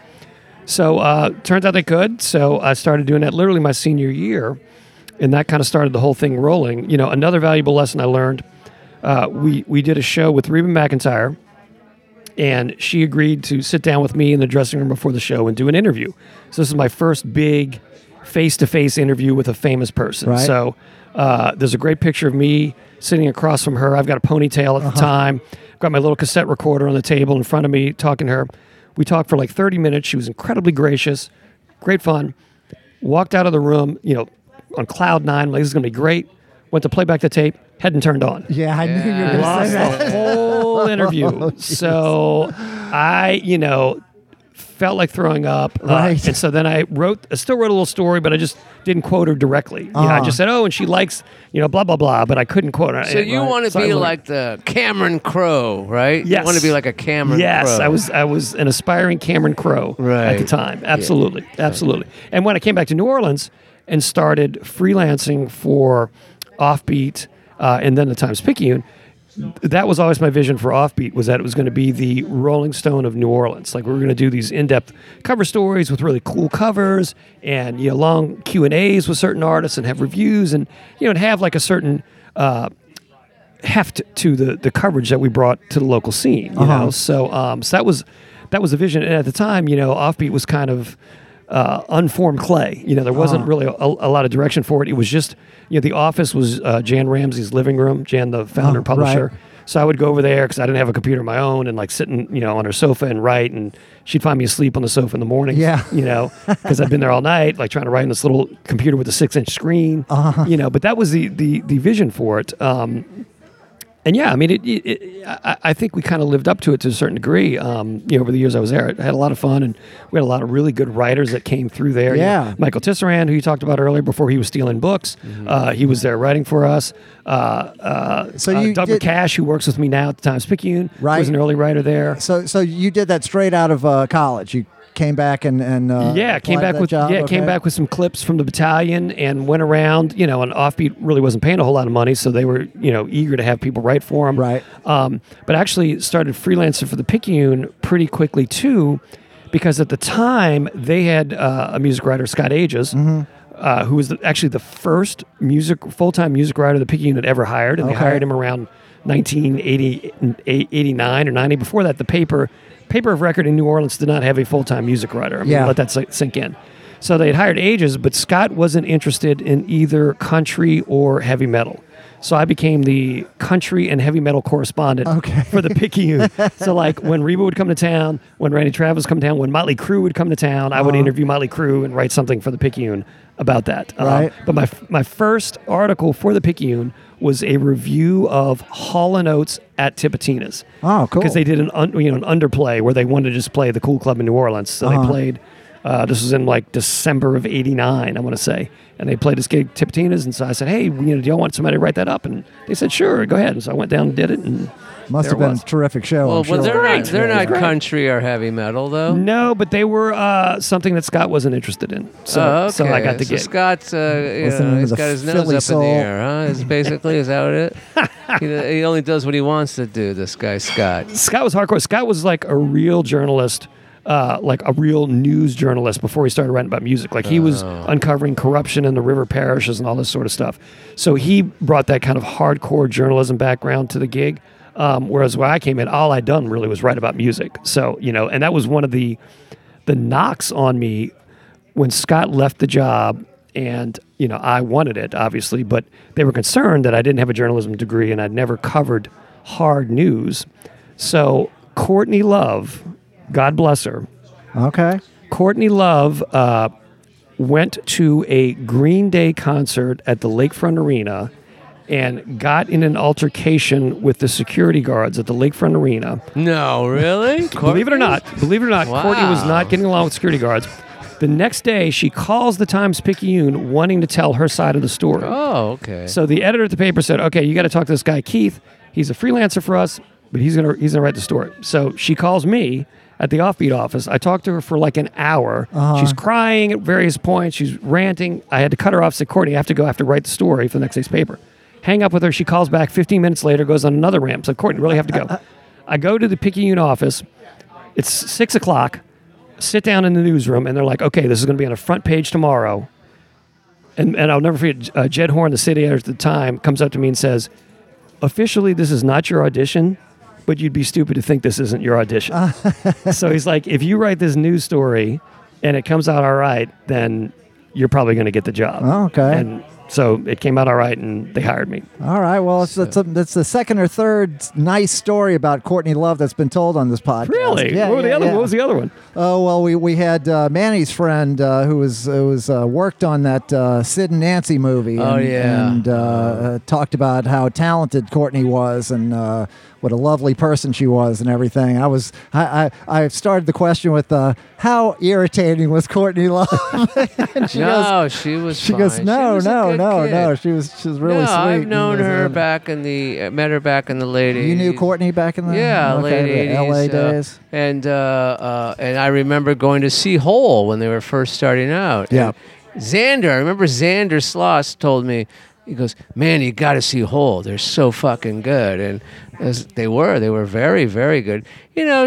So turns out they could. So I started doing that literally my senior year. And that kind of started the whole thing rolling. You know, another valuable lesson I learned, we did a show with Reba McEntire, and she agreed to sit down with me in the dressing room before the show and do an interview. So this is my first big face-to-face interview with a famous person. Right. So there's a great picture of me sitting across from her. I've got a ponytail at the time. I've got my little cassette recorder on the table in front of me talking to her. We talked for like 30 minutes. She was incredibly gracious, great fun. Walked out of the room, on cloud nine, like, this is going to be great. Went to play back the tape, hadn't turned on. Yeah, I knew you were going to Lost say that. the whole interview. So I, felt like throwing up. Right. And so then I still wrote a little story, but I just didn't quote her directly. I just said, and she likes, blah, blah, blah, but I couldn't quote her. So you want to be like the Cameron Crowe, right? Yes. You want to be like a Cameron Crowe. Yes, I was an aspiring Cameron Crowe at the time. Absolutely. Yeah. Absolutely. And when I came back to New Orleans and started freelancing for Offbeat and then the Times-Picayune, that was always my vision for Offbeat, was that it was going to be the Rolling Stone of New Orleans. Like, we were going to do these in-depth cover stories with really cool covers and long Q&As with certain artists and have reviews and and have like a certain heft to the coverage that we brought to the local scene. You know, so that was the vision. And at the time, Offbeat was kind of unformed clay. There wasn't really a lot of direction for it. It was just, the office was Jan Ramsey's living room, Jan, the founder and publisher. Right. So I would go over there because I didn't have a computer of my own and like sitting, on her sofa and write, and she'd find me asleep on the sofa in the morning. Yeah. Because I've been there all night, like trying to write on this little computer with a 6-inch screen. But that was the vision for it. And yeah, I mean, I think we kind of lived up to it to a certain degree. Over the years I was there, I had a lot of fun, and we had a lot of really good writers that came through there. Yeah. Michael Tisserand, who you talked about earlier, before he was stealing books, he was there writing for us. So Doug McCash, who works with me now at the Times-Picayune, was an early writer there. So you did that straight out of college. You came back and came back with came back with some clips from the Battalion and went around. And Offbeat really wasn't paying a whole lot of money, so they were eager to have people write for them. Right. But actually started freelancing for the Picayune pretty quickly too, because at the time they had a music writer, Scott Ages, who was actually the first full-time music writer the Picayune had ever hired, and they hired him around 1989 or 90. Before that, the paper of record in New Orleans did not have a full-time music writer. Let that sink in. So they had hired Ages, but Scott wasn't interested in either country or heavy metal. So I became the country and heavy metal correspondent for the Picayune. So like when Reba would come to town, when Randy Travis would come to town, when Motley Crue would come to town, I would interview Motley Crue and write something for the Picayune about that. Right. But my first article for the Picayune was a review of Hall & Oates at Tipitina's. Oh, cool. Because they did an underplay where they wanted to just play the cool club in New Orleans. So they played, this was in like December of '89, I want to say. And they played this gig at Tipitina's, and so I said, hey, do y'all want somebody to write that up? And they said, sure, go ahead. And so I went down and did it, and must have been a terrific show. Well, I'm sure. they're not country or heavy metal, though. No, but they were something that Scott wasn't interested in. So, so I got the gig. Scott's, he's got his nose Philly up soul. in the air, huh? Is that what it? He only does what he wants to do. This guy Scott. Scott was hardcore. Scott was like a real journalist. Like a real news journalist before he started writing about music. Like he was uncovering corruption in the river parishes and all this sort of stuff. So he brought that kind of hardcore journalism background to the gig. Whereas when I came in, all I'd done really was write about music. So, and that was one of the knocks on me when Scott left the job. And, I wanted it, obviously, but they were concerned that I didn't have a journalism degree and I'd never covered hard news. So Courtney Love, God bless her. Okay. Courtney Love went to a Green Day concert at the Lakefront Arena and got in an altercation with the security guards at the Lakefront Arena. No, really? Believe it or not, Wow. Courtney was not getting along with security guards. The next day, she calls the Times-Picayune wanting to tell her side of the story. Oh, okay. So the editor at the paper said, okay, you got to talk to this guy, Keith. He's a freelancer for us, but he's gonna write the story. So she calls me at the Offbeat office. I talked to her for like an hour. She's crying at various points. She's ranting. I had to cut her off, said, Courtney, I have to write the story for the next day's paper. Hang up with her. She calls back 15 minutes later, goes on another rant. So Courtney, really have to go. I go to the Picayune office. It's 6 o'clock. Sit down in the newsroom, and they're like, okay, this is going to be on the front page tomorrow. And I'll never forget, Jed Horn, the city editor at the time, comes up to me and says, officially, this is not your audition, but you'd be stupid to think this isn't your audition. So he's like, if you write this news story and it comes out all right, then you're probably going to get the job. Oh, okay. And so it came out all right, and they hired me. All right. Well, it's the second or third nice story about Courtney Love that's been told on this podcast. Really? Yeah, What was the other one? Oh, well, we had Manny's friend who was worked on that Sid and Nancy movie. And talked about how talented Courtney was and what a lovely person she was and everything. I started the question with how irritating was Courtney Love? And she was. She fine. goes, no. She was really sweet. I've known her met her back in the late 80s. You knew Courtney back in the late 80s, LA days. And I remember going to see Hole when they were first starting out. Yeah. And I remember Xander Sloss told me, he goes, man, you got to see Hole. They're so fucking good. And they were very, very good. You know,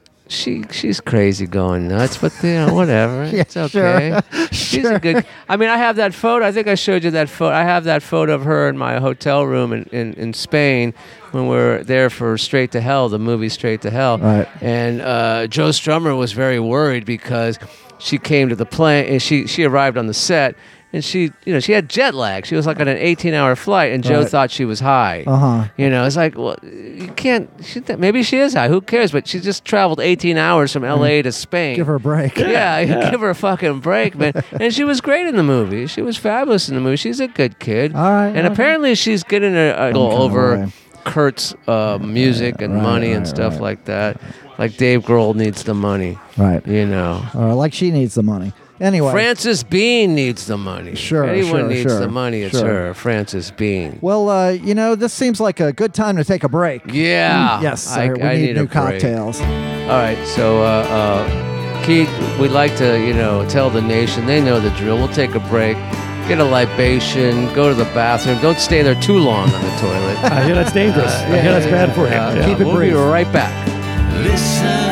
she's crazy going nuts, but whatever. It's okay. She's a good. I mean, I have that photo. I think I showed you that photo. I have that photo of her in my hotel room in Spain when we were there for Straight to Hell, the movie Straight to Hell. Right. And Joe Strummer was very worried because she came to the plane and she arrived on the set. And she had jet lag. She was like on an 18-hour flight, and Joe thought she was high. It's like, well, you can't. Maybe she is high. Who cares? But she just traveled 18 hours from L.A. to Spain. Give her a break. Yeah, give her a fucking break, man. And she was great in the movie. She was fabulous in the movie. She's a good kid. All right. And apparently she's getting a go over Kurt's music and money and stuff like that. Like Dave Grohl needs the money. Right. Like she needs the money. Anyway, Frances Bean needs the money. Sure, anyone needs the money, it's her, Frances Bean. Well, this seems like a good time to take a break. Yeah. Yes, I need new a break. cocktails. All right, so Keith, we'd like to, tell the nation, they know the drill. We'll take a break, get a libation, go to the bathroom. Don't stay there too long on the toilet. I hear that's dangerous. I hear that's bad for you. Keep it brief. We'll be right back. Listen.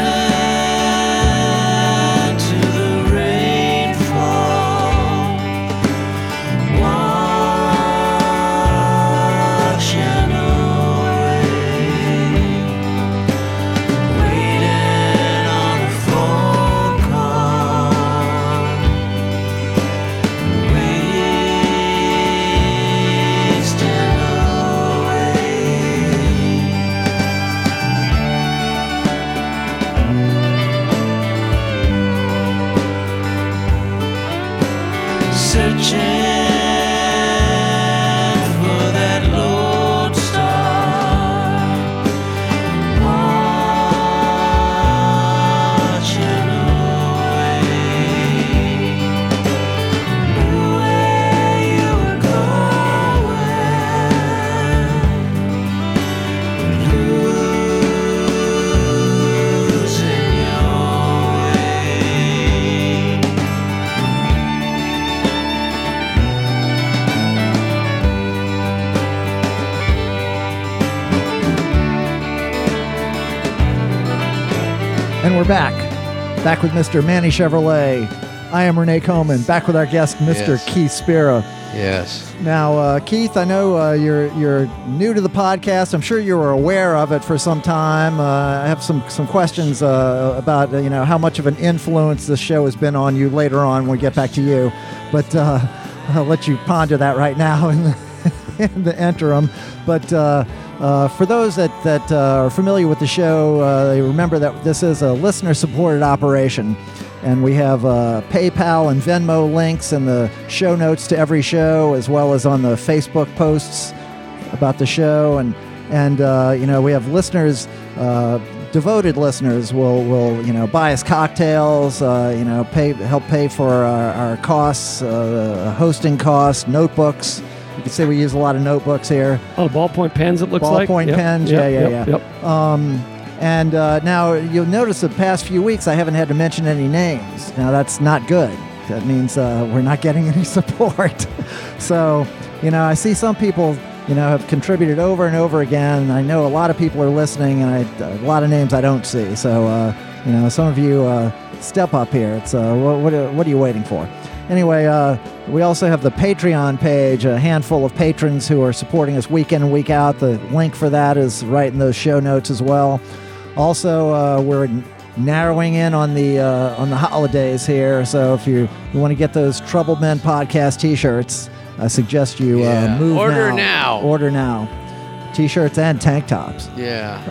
And we're back with Mr. Manny Chevrolet. I am Renee Coleman, back with our guest, Mr. Keith Spira. Yes. Now, Keith, I know you're new to the podcast. I'm sure you were aware of it for some time. I have some questions about how much of an influence this show has been on you later on when we get back to you. But I'll let you ponder that right now in the interim. But for those that are familiar with the show, they remember that this is a listener-supported operation. And we have PayPal and Venmo links in the show notes to every show, as well as on the Facebook posts about the show. And we have listeners devoted listeners will buy us cocktails, help pay for our costs, hosting costs, notebooks. You can see we use a lot of notebooks here. Oh, ballpoint pens, it looks like. Ballpoint pens, yeah. Yep. And now you'll notice the past few weeks I haven't had to mention any names. Now that's not good. That means we're not getting any support. So, I see some people, have contributed over and over again. I know a lot of people are listening, and a lot of names I don't see. So, some of you step up here. It's what are you waiting for? Anyway, we also have the Patreon page, a handful of patrons who are supporting us week in and week out. The link for that is right in those show notes as well. Also, we're narrowing in on the holidays here, so if you want to get those Troubled Men podcast T-shirts, I suggest you move now. Order now. T-shirts and tank tops. Yeah.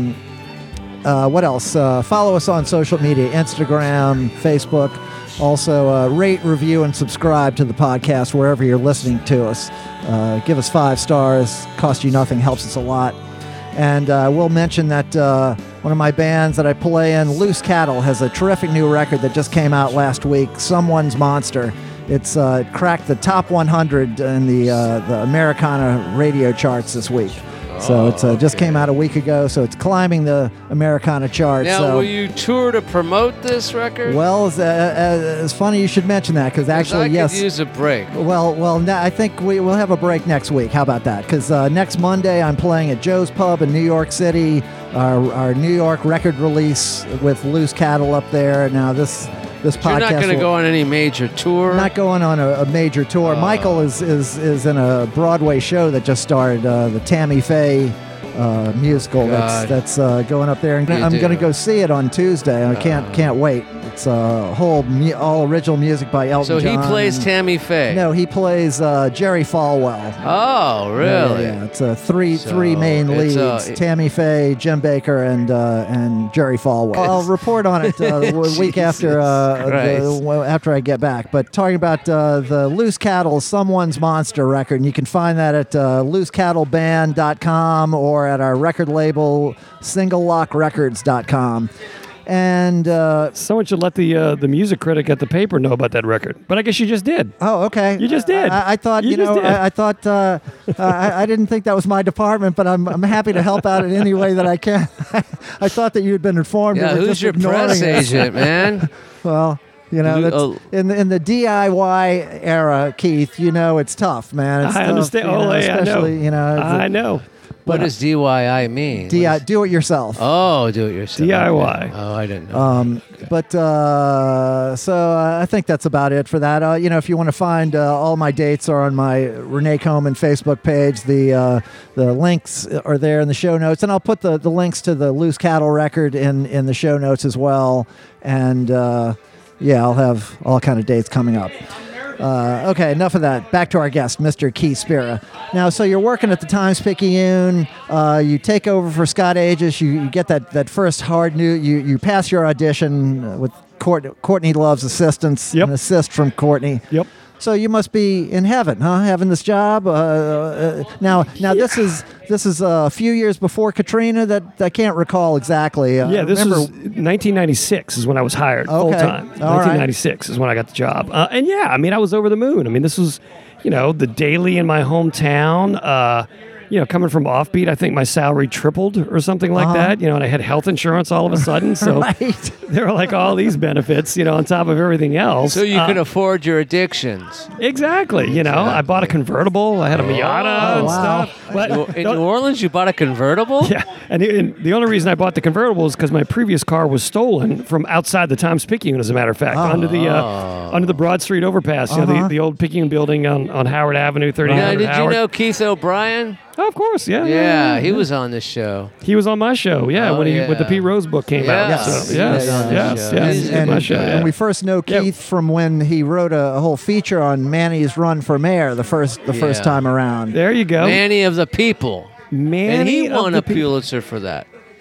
What else? Follow us on social media, Instagram, Facebook. Also, rate, review, and subscribe to the podcast wherever you're listening to us. Give us 5 stars. Cost you nothing. Helps us a lot. And we'll mention that one of my bands that I play in, Loose Cattle, has a terrific new record that just came out last week, Someone's Monster. It's cracked the top 100 in the Americana radio charts this week. So it's just came out a week ago, so it's climbing the Americana charts. Now, will you tour to promote this record? Well, it's funny you should mention that, because actually, I could use a break. Well, I think we'll have a break next week. How about that? Because next Monday I'm playing at Joe's Pub in New York City, our New York record release with Loose Cattle up there. Now this podcast. You're not going to go on any major tour? Not going on a major tour. Michael is in a Broadway show that just started, the Tammy Faye musical that's going up there. And I'm going to go see it on Tuesday. I can't wait. It's all original music by Elton John. So he plays Tammy Faye? No, he plays Jerry Falwell. Oh, really? Yeah. It's three main leads: Tammy Faye, Jim Baker, and Jerry Falwell. I'll report on it a week after I get back. But talking about the Loose Cattle, Someone's Monster record, and you can find that at loosecattleband.com or at our record label, SingleLockRecords.com. And someone should let the music critic at the paper know about that record. But I guess you just did. Oh, okay. You just did. I thought I thought I didn't think that was my department, but I'm happy to help out in any way that I can. I thought that you had been informed. Yeah, who's your press agent, man? Well, that's, in the DIY era, Keith, it's tough, man. It's I tough, understand. Especially, I know. What does DIY mean? Do it yourself. Oh, do it yourself. DIY. Okay. Oh, I didn't know. But I think that's about it for that. If you want to find all my dates are on my Renee Coman Facebook page. The links are there in the show notes, and I'll put the links to the Loose Cattle record in the show notes as well. And I'll have all kind of dates coming up. Okay, enough of that. Back to our guest, Mr. Keith Spera. Now, so you're working at the Times-Picayune. You take over for Scott Aegis. You get that first hard news. You pass your audition with Courtney Love's assistance. Yep. An assist from Courtney. Yep. So you must be in heaven, huh? Having this job. Now this is a few years before Katrina. That I can't recall exactly. This was 1996 is when I was hired full time. 1996 is when I got the job. I was over the moon. This was, the Daily in my hometown. Coming from Offbeat, I think my salary tripled or something like that, and I had health insurance all of a sudden. So right. There were like all these benefits, on top of everything else. So you could afford your addictions. Exactly. I bought a convertible. I had a Miata and stuff. But in New Orleans, you bought a convertible? Yeah. And the only reason I bought the convertible is because my previous car was stolen from outside the Times-Picayune, as a matter of fact, under the Broad Street overpass, the old Picayune building on Howard Avenue, 3900 Did Howard. you know Keith O'Brien? Oh, of course, yeah. Yeah, he was on this show. He was on my show, when the Pete Rose book came out. Yes. So, yes. And we first know Keith from when he wrote a whole feature on Manny's run for mayor the first time around. There you go. Manny of the People. Manny and he of won the a Pulitzer for that.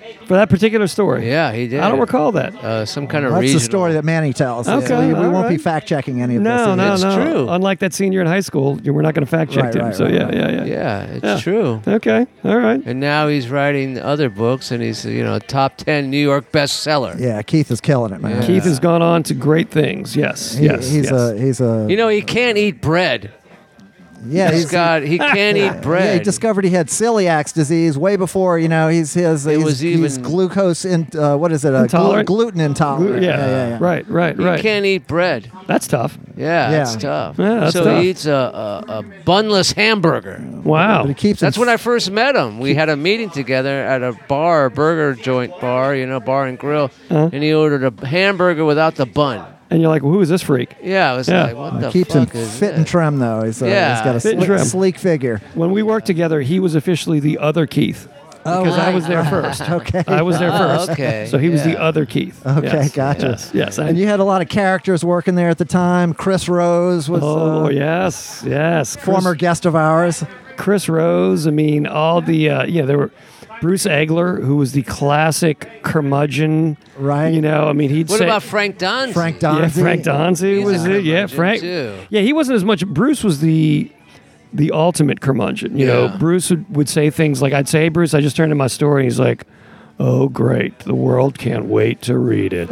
For that particular story? Yeah, he did. I don't recall that. Some kind of That's regional. the story that Manny tells. Okay, we all won't be right. fact checking any of this. No, no, It's no. true. Unlike that senior in high school, we're not going to fact check Right, him. right, So right, yeah, right. yeah, yeah. Yeah, it's Yeah. true. Okay, all right. And now he's writing other books, and he's top 10 New York bestseller. Yeah, Keith is killing it, man. Yeah. Keith has gone on to great things. Yes, yes, He's yes. he's a He can't eat bread. yeah He can't eat bread. Yeah, he discovered he had celiac disease way before. He's was he's even- glucose in what is it? Intolerant? Gluten intolerant. Yeah, right, He right. can't eat bread. That's tough. Yeah, Yeah. that's tough. Yeah, that's so tough. he eats a bunless hamburger. Wow. But he keeps That's him when I first met him. We had a meeting together at a bar, a burger joint bar, bar and grill, Uh-huh. and he ordered a hamburger without the bun. And you're like, well, who is this freak? Yeah, I was Yeah. like, what the keeps him fuck is fit and this? trim though. He's Yeah, he's got a fit and trim. sleek figure. When we worked together, he was officially the other Keith. Because I right. was there first. Okay. I was there first. Okay. So he was the Yeah. other Keith. Okay, Yes, gotcha. Yes, yes. And you had a lot of characters working there at the time. Chris Rose was Oh, yes, yes. former guest of ours. Chris Rose. I mean, all the there were Bruce Egler, who was the classic curmudgeon. Right. I mean, he'd What say. about Frank Donzi? Frank Donzi. Yeah, Frank Donzi He's was a it. Yeah, curmudgeon, Frank. too. Yeah, he wasn't as much. Bruce was the ultimate curmudgeon. Yeah. Bruce would say things like, I'd say, "Hey, Bruce, I just turned in my story," and he's like, "Oh, great! The world can't wait to read it."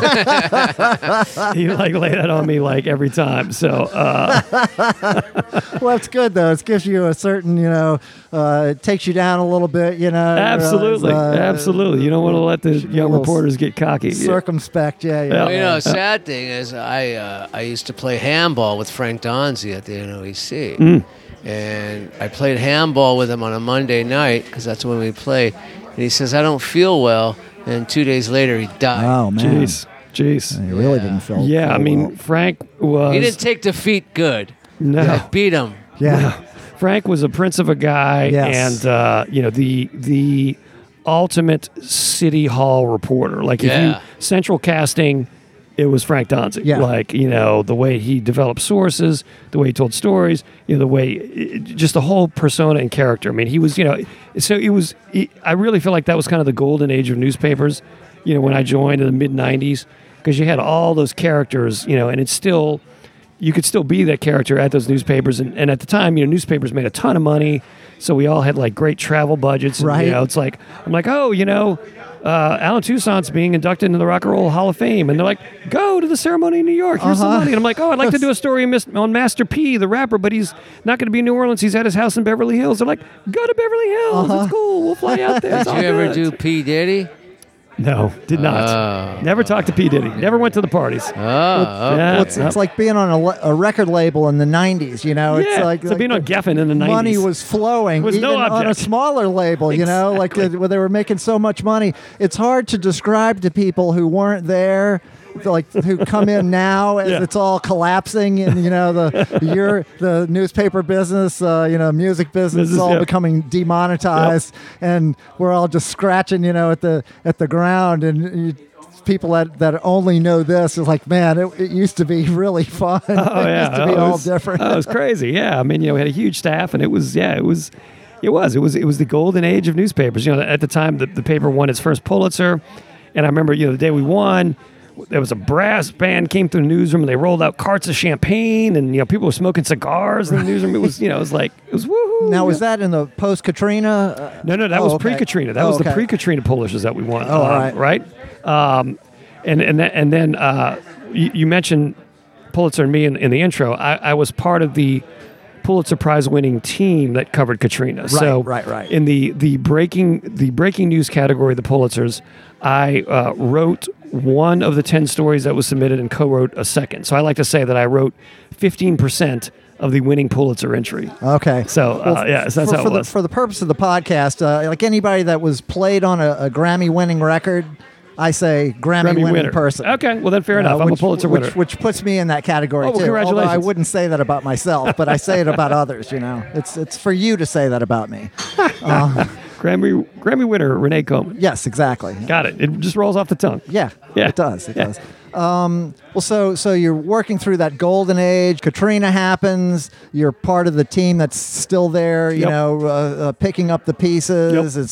He would lay that on me every time. So Well, it's good though. It gives you a certain, it takes you down a little bit, absolutely, absolutely. You don't want to let the young little reporters get cocky. circumspect. Yeah, yeah. Yeah. Well, sad thing is, I used to play handball with Frank Donzi at the NOEC. Mm. And I played handball with him on a Monday night because that's when we played. And he says, I don't feel well. And 2 days later, he died. Oh man, Jeez. he really didn't feel. Yeah, I feel mean, well. Frank was. He didn't take defeat good. No. I beat him. Yeah, Frank was a prince of a guy, Yes. and the ultimate city hall reporter. Like if Yeah. you central casting, it was Frank Donzi. Yeah. The way he developed sources, the way he told stories, the way just the whole persona and character. I mean, he was, so it was. I really feel like that was kind of the golden age of newspapers. When I joined in the mid '90s, because you had all those characters, and it's still. You could still be that character at those newspapers. And at the time, newspapers made a ton of money. So we all had great travel budgets. And, Right. it's like, I'm like, Alan Toussaint's being inducted into the Rock and Roll Hall of Fame. And they're like, go to the ceremony in New York. Here's the money. And I'm like, I'd like to do a story on Master P, the rapper, but he's not going to be in New Orleans. He's at his house in Beverly Hills. They're like, go to Beverly Hills. It's cool. We'll fly out there. It's Did all you ever good." do P. Diddy? No, did not. Never talked to P. Diddy. Never went to the parties. Oh, Yeah. it's like being on a record label in the '90s. It's Yeah, like so being on Geffen in the 90s. money was flowing. Was no even on a object. smaller label. Where they were making so much money. It's hard to describe to people who weren't there. Who come in now as Yeah. it's all collapsing and the newspaper business, music business is all yeah. becoming demonetized, and we're all just scratching, at the ground, and people that only know this is like, man, it used to be really fun. Oh yeah, It used to be all different. Oh, it was crazy. Yeah, I mean, we had a huge staff, and it was the golden age of newspapers. At the time, the paper won its first Pulitzer, and I remember, the day we won, there was a brass band came through the newsroom, and they rolled out carts of champagne, and people were smoking cigars in the newsroom. It was, it was woohoo. Now, was that in the post-Katrina? No, that was pre-Katrina. That was the okay. pre-Katrina Pulitzers that we won. Oh, all right. Right. And then you mentioned Pulitzer and me in the intro. I was part of the Pulitzer Prize winning team that covered Katrina. So right. in the breaking news category of the Pulitzers, I wrote one of the 10 stories that was submitted and co-wrote a second. So I like to say that I wrote 15% of the winning Pulitzer entry. Okay. So so that's how it was. For the purpose of the podcast, like anybody that was played on a Grammy-winning record, I say Grammy-winning winner. person. Okay, well then fair enough. I'm a Pulitzer winner. Which puts me in that category Oh, well, too. congratulations. Although I wouldn't say that about myself, but I say it about others. It's for you to say that about me. Grammy winner Renee Coleman. Yes, exactly. Got it. It just rolls off the tongue. Yeah, Yeah. it does. It Yeah. does. Well, so you're working through that golden age. Katrina happens. You're part of the team that's still there. Yep. Picking up the pieces. Yep.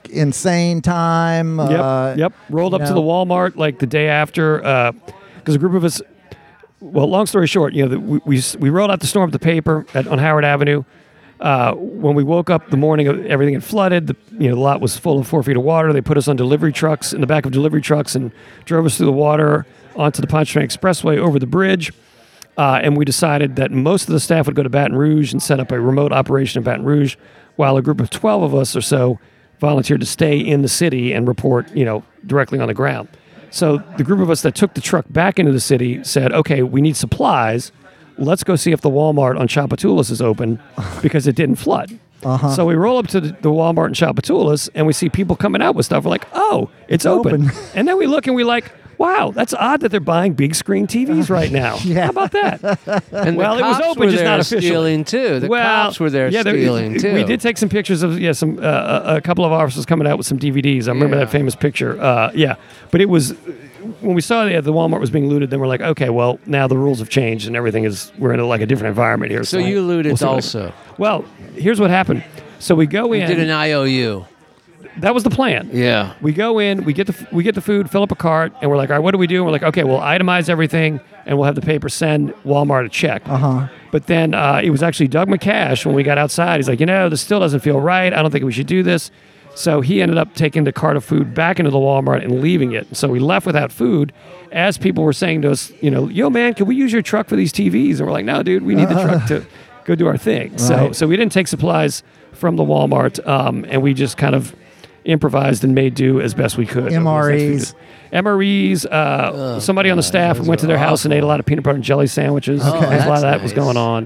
insane time. Yep. Rolled up to the Walmart like the day after, because a group of us. Well, long story short, we rolled out to storm up the paper on Howard Avenue. When we woke up the morning, everything had flooded. The lot was full of 4 feet of water. They put us on delivery trucks, in the back of delivery trucks, and drove us through the water onto the Pontchartrain Expressway over the bridge. And we decided that most of the staff would go to Baton Rouge and set up a remote operation in Baton Rouge, while a group of 12 of us or so volunteered to stay in the city and report, directly on the ground. So the group of us that took the truck back into the city said, okay, we need supplies. Let's go see if the Walmart on Tchoupitoulas is open because it didn't flood. So we roll up to the Walmart in Tchoupitoulas and we see people coming out with stuff. We're like, oh, it's open. And then we look and we're like, wow, that's odd that they're buying big screen TVs right now. How about that? And well, the it was cops open, were just there not officially. stealing too. The cops were there stealing too. We did take some pictures of some a couple of officers coming out with some DVDs. I remember that famous picture. But it was when we saw the Walmart was being looted. Then we're like, okay, well now the rules have changed and everything is we're in like a different environment here. So you looted also. Well, here's what happened. So we go in. You did an IOU. That was the plan. Yeah. We go in, we get the food, fill up a cart, and we're like, all right, what do we do? And we're like, okay, we'll itemize everything, and we'll have the paper send Walmart a check. But then it was actually Doug McCash when we got outside. He's like, this still doesn't feel right. I don't think we should do this. So he ended up taking the cart of food back into the Walmart and leaving it. So we left without food as people were saying to us, yo, man, can we use your truck for these TVs? And we're like, no, dude, we need the truck to go do our thing. Right. So we didn't take supplies from the Walmart, and we just kind of improvised and made do as best we could. MREs. Somebody on the staff went to their house and ate a lot of peanut butter and jelly sandwiches. Okay. A lot of that Nice. was going on.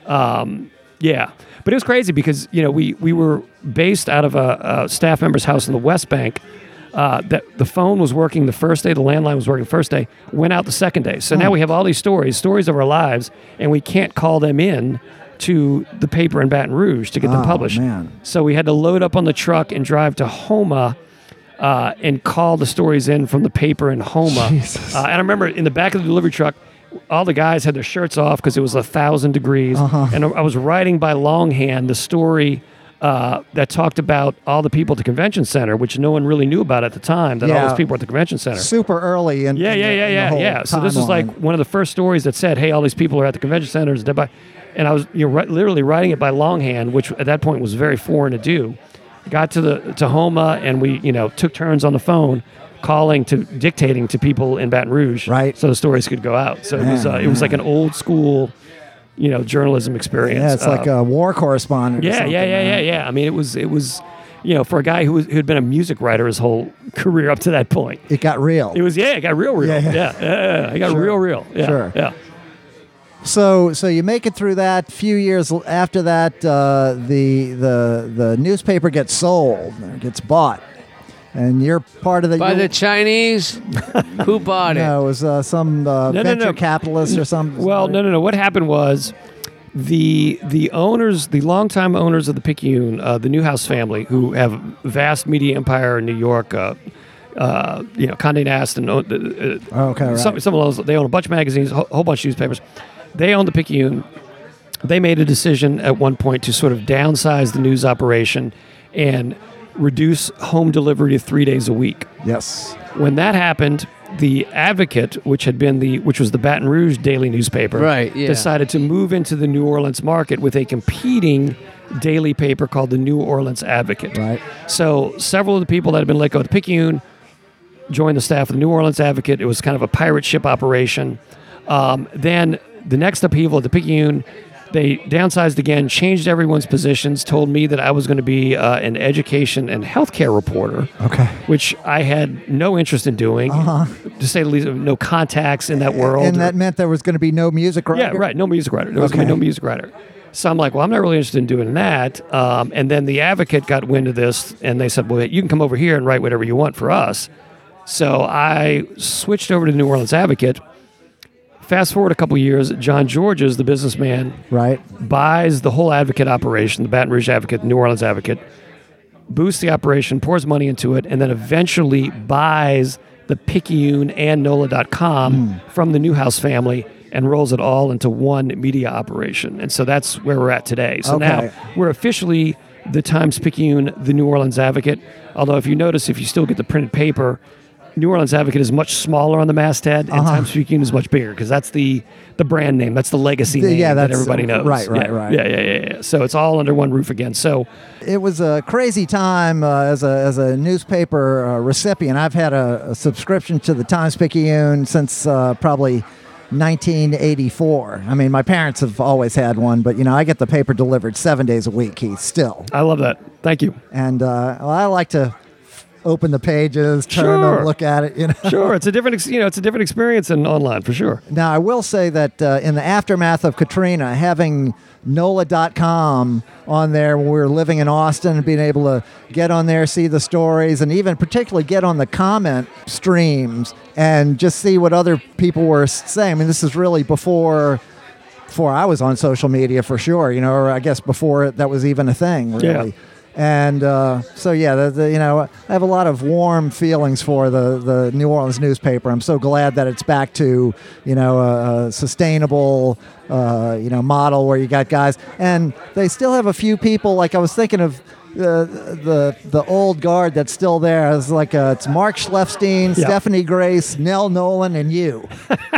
But it was crazy because we were based out of a staff member's house in the West Bank. That the phone was working the first day, the landline was working the first day, went out the second day. So now we have all these stories of our lives, and we can't call them in to the paper in Baton Rouge to get them published. Man. So we had to load up on the truck and drive to Houma and call the stories in from the paper in Houma. Jesus. And I remember in the back of the delivery truck, all the guys had their shirts off because it was 1,000 degrees. And I was writing by longhand the story that talked about all the people at the convention center, which no one really knew about at the time, that all those people were at the convention center. Super early in the whole So this was like timeline. one of the first stories that said, hey, all these people are at the convention centers. And I was literally writing it by longhand, which at that point was very foreign to do. Got to Houma, and we took turns on the phone dictating to people in Baton Rouge, Right. so the stories could go out. So it was like an old school, journalism experience. Yeah, it's like a war correspondent. or something, man. Yeah. I mean, it was for a guy who'd been a music writer his whole career up to that point. It got real. It got real. Yeah. It got real. Yeah. Sure. Yeah. So you make it through that. A few years after that, the newspaper gets sold, or gets bought, and you're part of the. By the Chinese? Who bought it? No, it was some venture capitalist or something. Well, no. What happened was the owners, the longtime owners of the Picayune, the Newhouse family, who have a vast media empire in New York. Condé Nast and Okay, right. some of those. They own a bunch of magazines, a whole bunch of newspapers. They own the Picayune. They made a decision at one point to sort of downsize the news operation and reduce home delivery to 3 days a week. Yes. When that happened, the Advocate, which was the Baton Rouge daily newspaper, Right, yeah. decided to move into the New Orleans market with a competing daily paper called the New Orleans Advocate. Right. So several of the people that had been let go at the Picayune joined the staff of the New Orleans Advocate. It was kind of a pirate ship operation. Then the next upheaval at the Picayune, they downsized again, changed everyone's positions, told me that I was going to be an education and healthcare reporter, Okay. which I had no interest in doing, to say the least, no contacts in that world. And that meant there was going to be no music writer? Yeah, right. No music writer. There was going to be no music writer. So I'm like, well, I'm not really interested in doing that. And then the Advocate got wind of this, and they said, well, you can come over here and write whatever you want for us. So I switched over to the New Orleans Advocate. Fast forward a couple years, John Georges, the businessman, Right. buys the whole Advocate operation, the Baton Rouge Advocate, the New Orleans Advocate, boosts the operation, pours money into it, and then eventually buys the Picayune and NOLA.com from the Newhouse family and rolls it all into one media operation. And so that's where we're at today. So Okay. now we're officially the Times-Picayune, the New Orleans Advocate. Although if you notice, if you still get the printed paper, New Orleans Advocate is much smaller on the masthead, and Times-Picayune is much bigger because that's the brand name. That's the legacy name that everybody knows. Right. Yeah. So it's all under one roof again. So it was a crazy time as a newspaper recipient. I've had a subscription to the Times-Picayune since probably 1984. I mean, my parents have always had one, but I get the paper delivered 7 days a week, Keith, still. I love that. Thank you. And I like to open the pages, turn them, look at it. Sure, it's a different experience than online for sure. Now, I will say that in the aftermath of Katrina, having NOLA.com on there when we were living in Austin and being able to get on there, see the stories, and even particularly get on the comment streams and just see what other people were saying. I mean, this is really before I was on social media for sure, or I guess before that was even a thing, really. Yeah. And so, I have a lot of warm feelings for the New Orleans newspaper. I'm so glad that it's back to, a sustainable, model where you got guys. And they still have a few people, like I was thinking of the old guard that's still there. It's like it's Mark Schlefstein, Stephanie Grace, Nell Nolan, and you.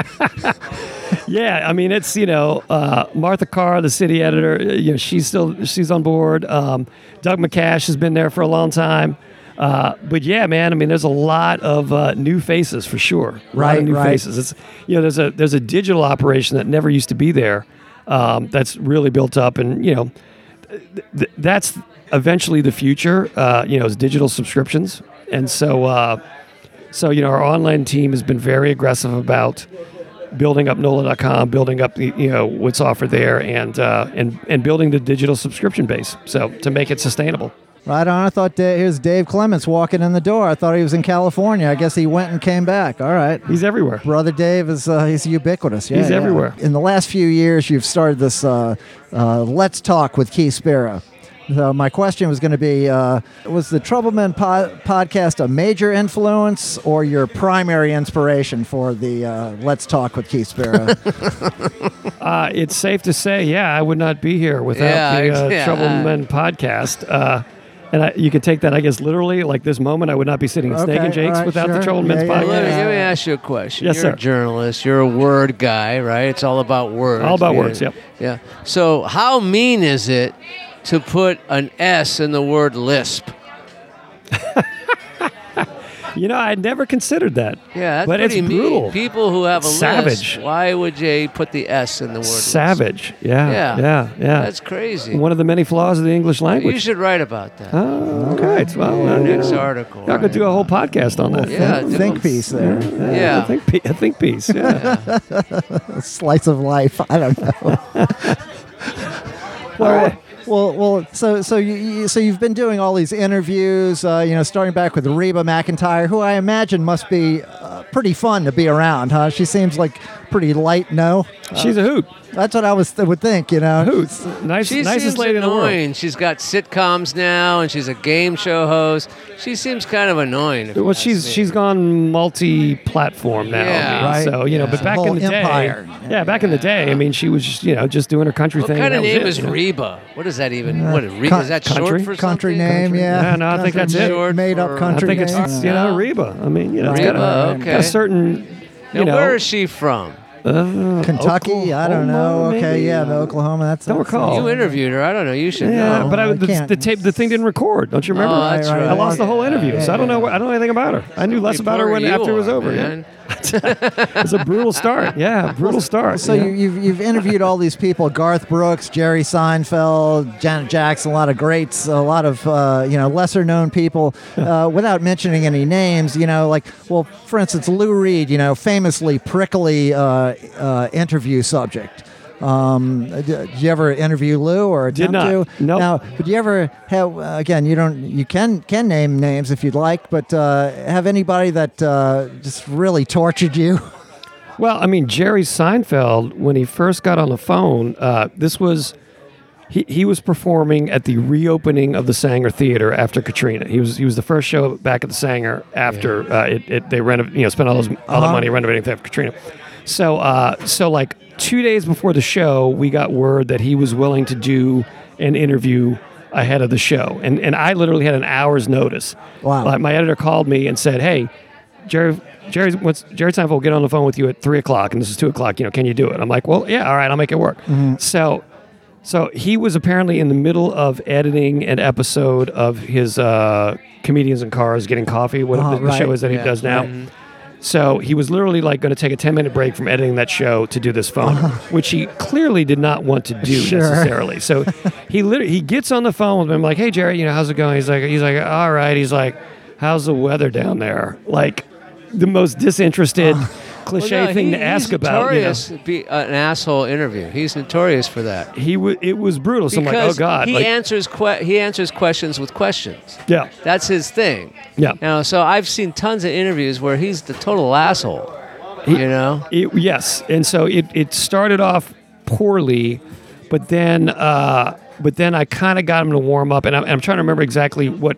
Yeah, I mean, it's, Martha Carr, the city editor, she's on board. Doug McCash has been there for a long time. But yeah, man, I mean, there's a lot of new faces for sure. New faces. It's, there's a digital operation that never used to be there that's really built up. And, that's eventually the future, is digital subscriptions. And so, our online team has been very aggressive about building up NOLA.com, building up what's offered there, and building the digital subscription base. So to make it sustainable. Right on. I thought here's Dave Clements walking in the door. I thought he was in California. I guess he went and came back. All right. He's everywhere. Brother Dave he's ubiquitous. Yeah, he's everywhere. In the last few years, you've started this Let's Talk with Keith Spera. So my question was going to be, was the Troubled Men podcast a major influence or your primary inspiration for the Let's Talk with Keith Spera? It's safe to say, I would not be here without the Troubled Men podcast. And you could take that, I guess, literally, like this moment, I would not be sitting at Snake and Jake's without the Troubled Men's podcast. Let me ask you a question. Yes, You're a journalist. You're a word guy, right? It's all about words. All about words, yep. Yeah. So how mean is it to put an S in the word lisp? I never considered that. Yeah, that's but pretty it's brutal. Mean. People who have a savage. lisp, why would they put the S in the word savage? Lisp? Yeah. That's crazy. One of the many flaws of the English language. You should write about that. Oh, okay. Well, next article. I could do a whole podcast on that. Think piece there. Yeah. A think piece. Yeah. A slice of life. I don't know. All right. Well, so you've been doing all these interviews, starting back with Reba McEntire, who I imagine must be pretty fun to be around, huh? She seems like pretty light, no? She's a hoot. That's what I would think, Hoots. Nicest lady in the world. She's got sitcoms now, and she's a game show host. She seems kind of annoying. Well, she's gone multi-platform now. Yeah. Right. So, but back in the empire. day. Back in the day, I mean, she was just doing her country thing. What kind of name is Reba? What is that even? Is that short for country something? name, yeah. No, I think that's it. Short made up for- country I think it's name. Reba. I mean, it's Reba, got a certain, Now, where is she from? Kentucky, Oklahoma, I don't know. Okay, maybe? yeah, Oklahoma. That's Don't recall. You interviewed her. I don't know. You should Yeah, know. but can't. the thing didn't record. Don't you remember? Oh, that's right. I lost the whole interview, so I don't know. I don't know anything about her. I knew less about her after it was over. Man. It was a brutal start. Yeah, brutal start. So you've interviewed all these people: Garth Brooks, Jerry Seinfeld, Janet Jackson, a lot of greats, a lot of lesser known people. Without mentioning any names, for instance, Lou Reed, famously prickly interview subject. Did you ever interview Lou or attempt to? Nope. Now, did you ever have? Again, you can name names if you'd like, but have anybody that just really tortured you? Well, I mean, Jerry Seinfeld, when he first got on the phone, he was performing at the reopening of the Sanger Theater after Katrina. He was the first show back at the Sanger after they spent all the money renovating after Katrina. So like 2 days before the show, we got word that he was willing to do an interview ahead of the show, and I literally had an hour's notice. Wow. Like, my editor called me and said, "Hey, Jerry Seinfeld will get on the phone with you at 3:00, and this is 2:00. Can you do it?" I'm like, "Well, yeah, all right, I'll make it work." So he was apparently in the middle of editing an episode of his Comedians in Cars Getting Coffee, what the right. show is that he does now. So he was literally like going to take a 10-minute break from editing that show to do this phone, which he clearly did not want to do necessarily. So he gets on the phone with me. I'm like, "Hey, Jerry, how's it going?" He's like, "All right." He's like, "How's the weather down there?" Like the most disinterested cliche thing to ask about. He's notorious to be an asshole interview. He's notorious for that. It was brutal. So I'm like, Because "Oh God!" he answers questions with questions. Yeah. That's his thing. Yeah. So I've seen tons of interviews where he's the total asshole. Yes, and so it started off poorly, but then I kind of got him to warm up, and I'm trying to remember exactly what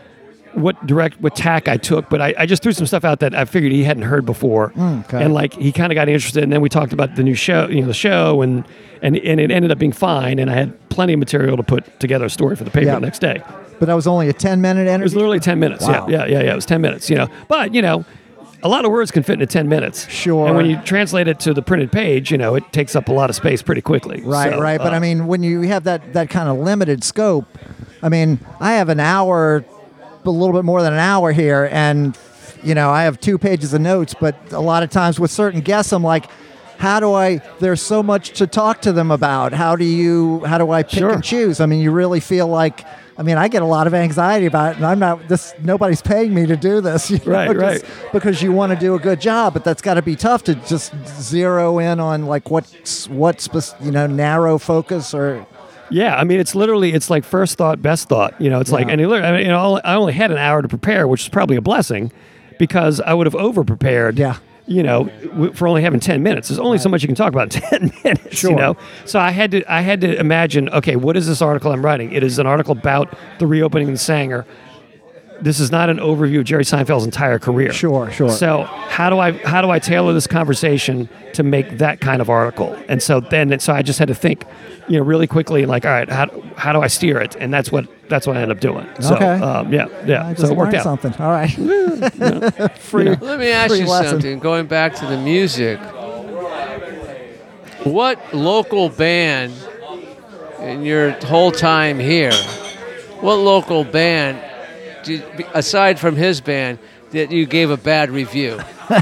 tack I took, but I just threw some stuff out that I figured he hadn't heard before, and like he kind of got interested, and then we talked about the new show, the show, and it ended up being fine, and I had plenty of material to put together a story for the paper the next day. But that was only a 10-minute interview? It was literally 10 minutes. Wow. Yeah. It was 10 minutes, But, a lot of words can fit into 10 minutes. Sure. And when you translate it to the printed page, it takes up a lot of space pretty quickly. Right, So, right. But I mean, when you have that kind of limited scope, I mean, I have an hour, a little bit more than an hour here, and, I have 2 pages of notes, but a lot of times with certain guests, I'm like, there's so much to talk to them about. How do I pick and choose? I mean, you really feel like, I get a lot of anxiety about it, and nobody's paying me to do this. Right. Because you want to do a good job, but that's got to be tough to just zero in on like what's narrow focus or. Yeah, it's like first thought, best thought. It's like, and I only had an hour to prepare, which is probably a blessing, because I would have over prepared. Yeah. For only having 10 minutes. There's only so much you can talk about in 10 minutes, So I had to imagine, okay, what is this article I'm writing? It is an article about the reopening of the Sanger. This is not an overview of Jerry Seinfeld's entire career. Sure. So how do I tailor this conversation to make that kind of article? And so I just had to think, really quickly, like, all right, how do I steer it? And that's what I ended up doing. So, okay. Yeah. I just so it worked learned out. something. All right. Let me ask you lesson. something. Going back to the music, what local band in your whole time here? What local band, aside from his band, that you gave a bad review?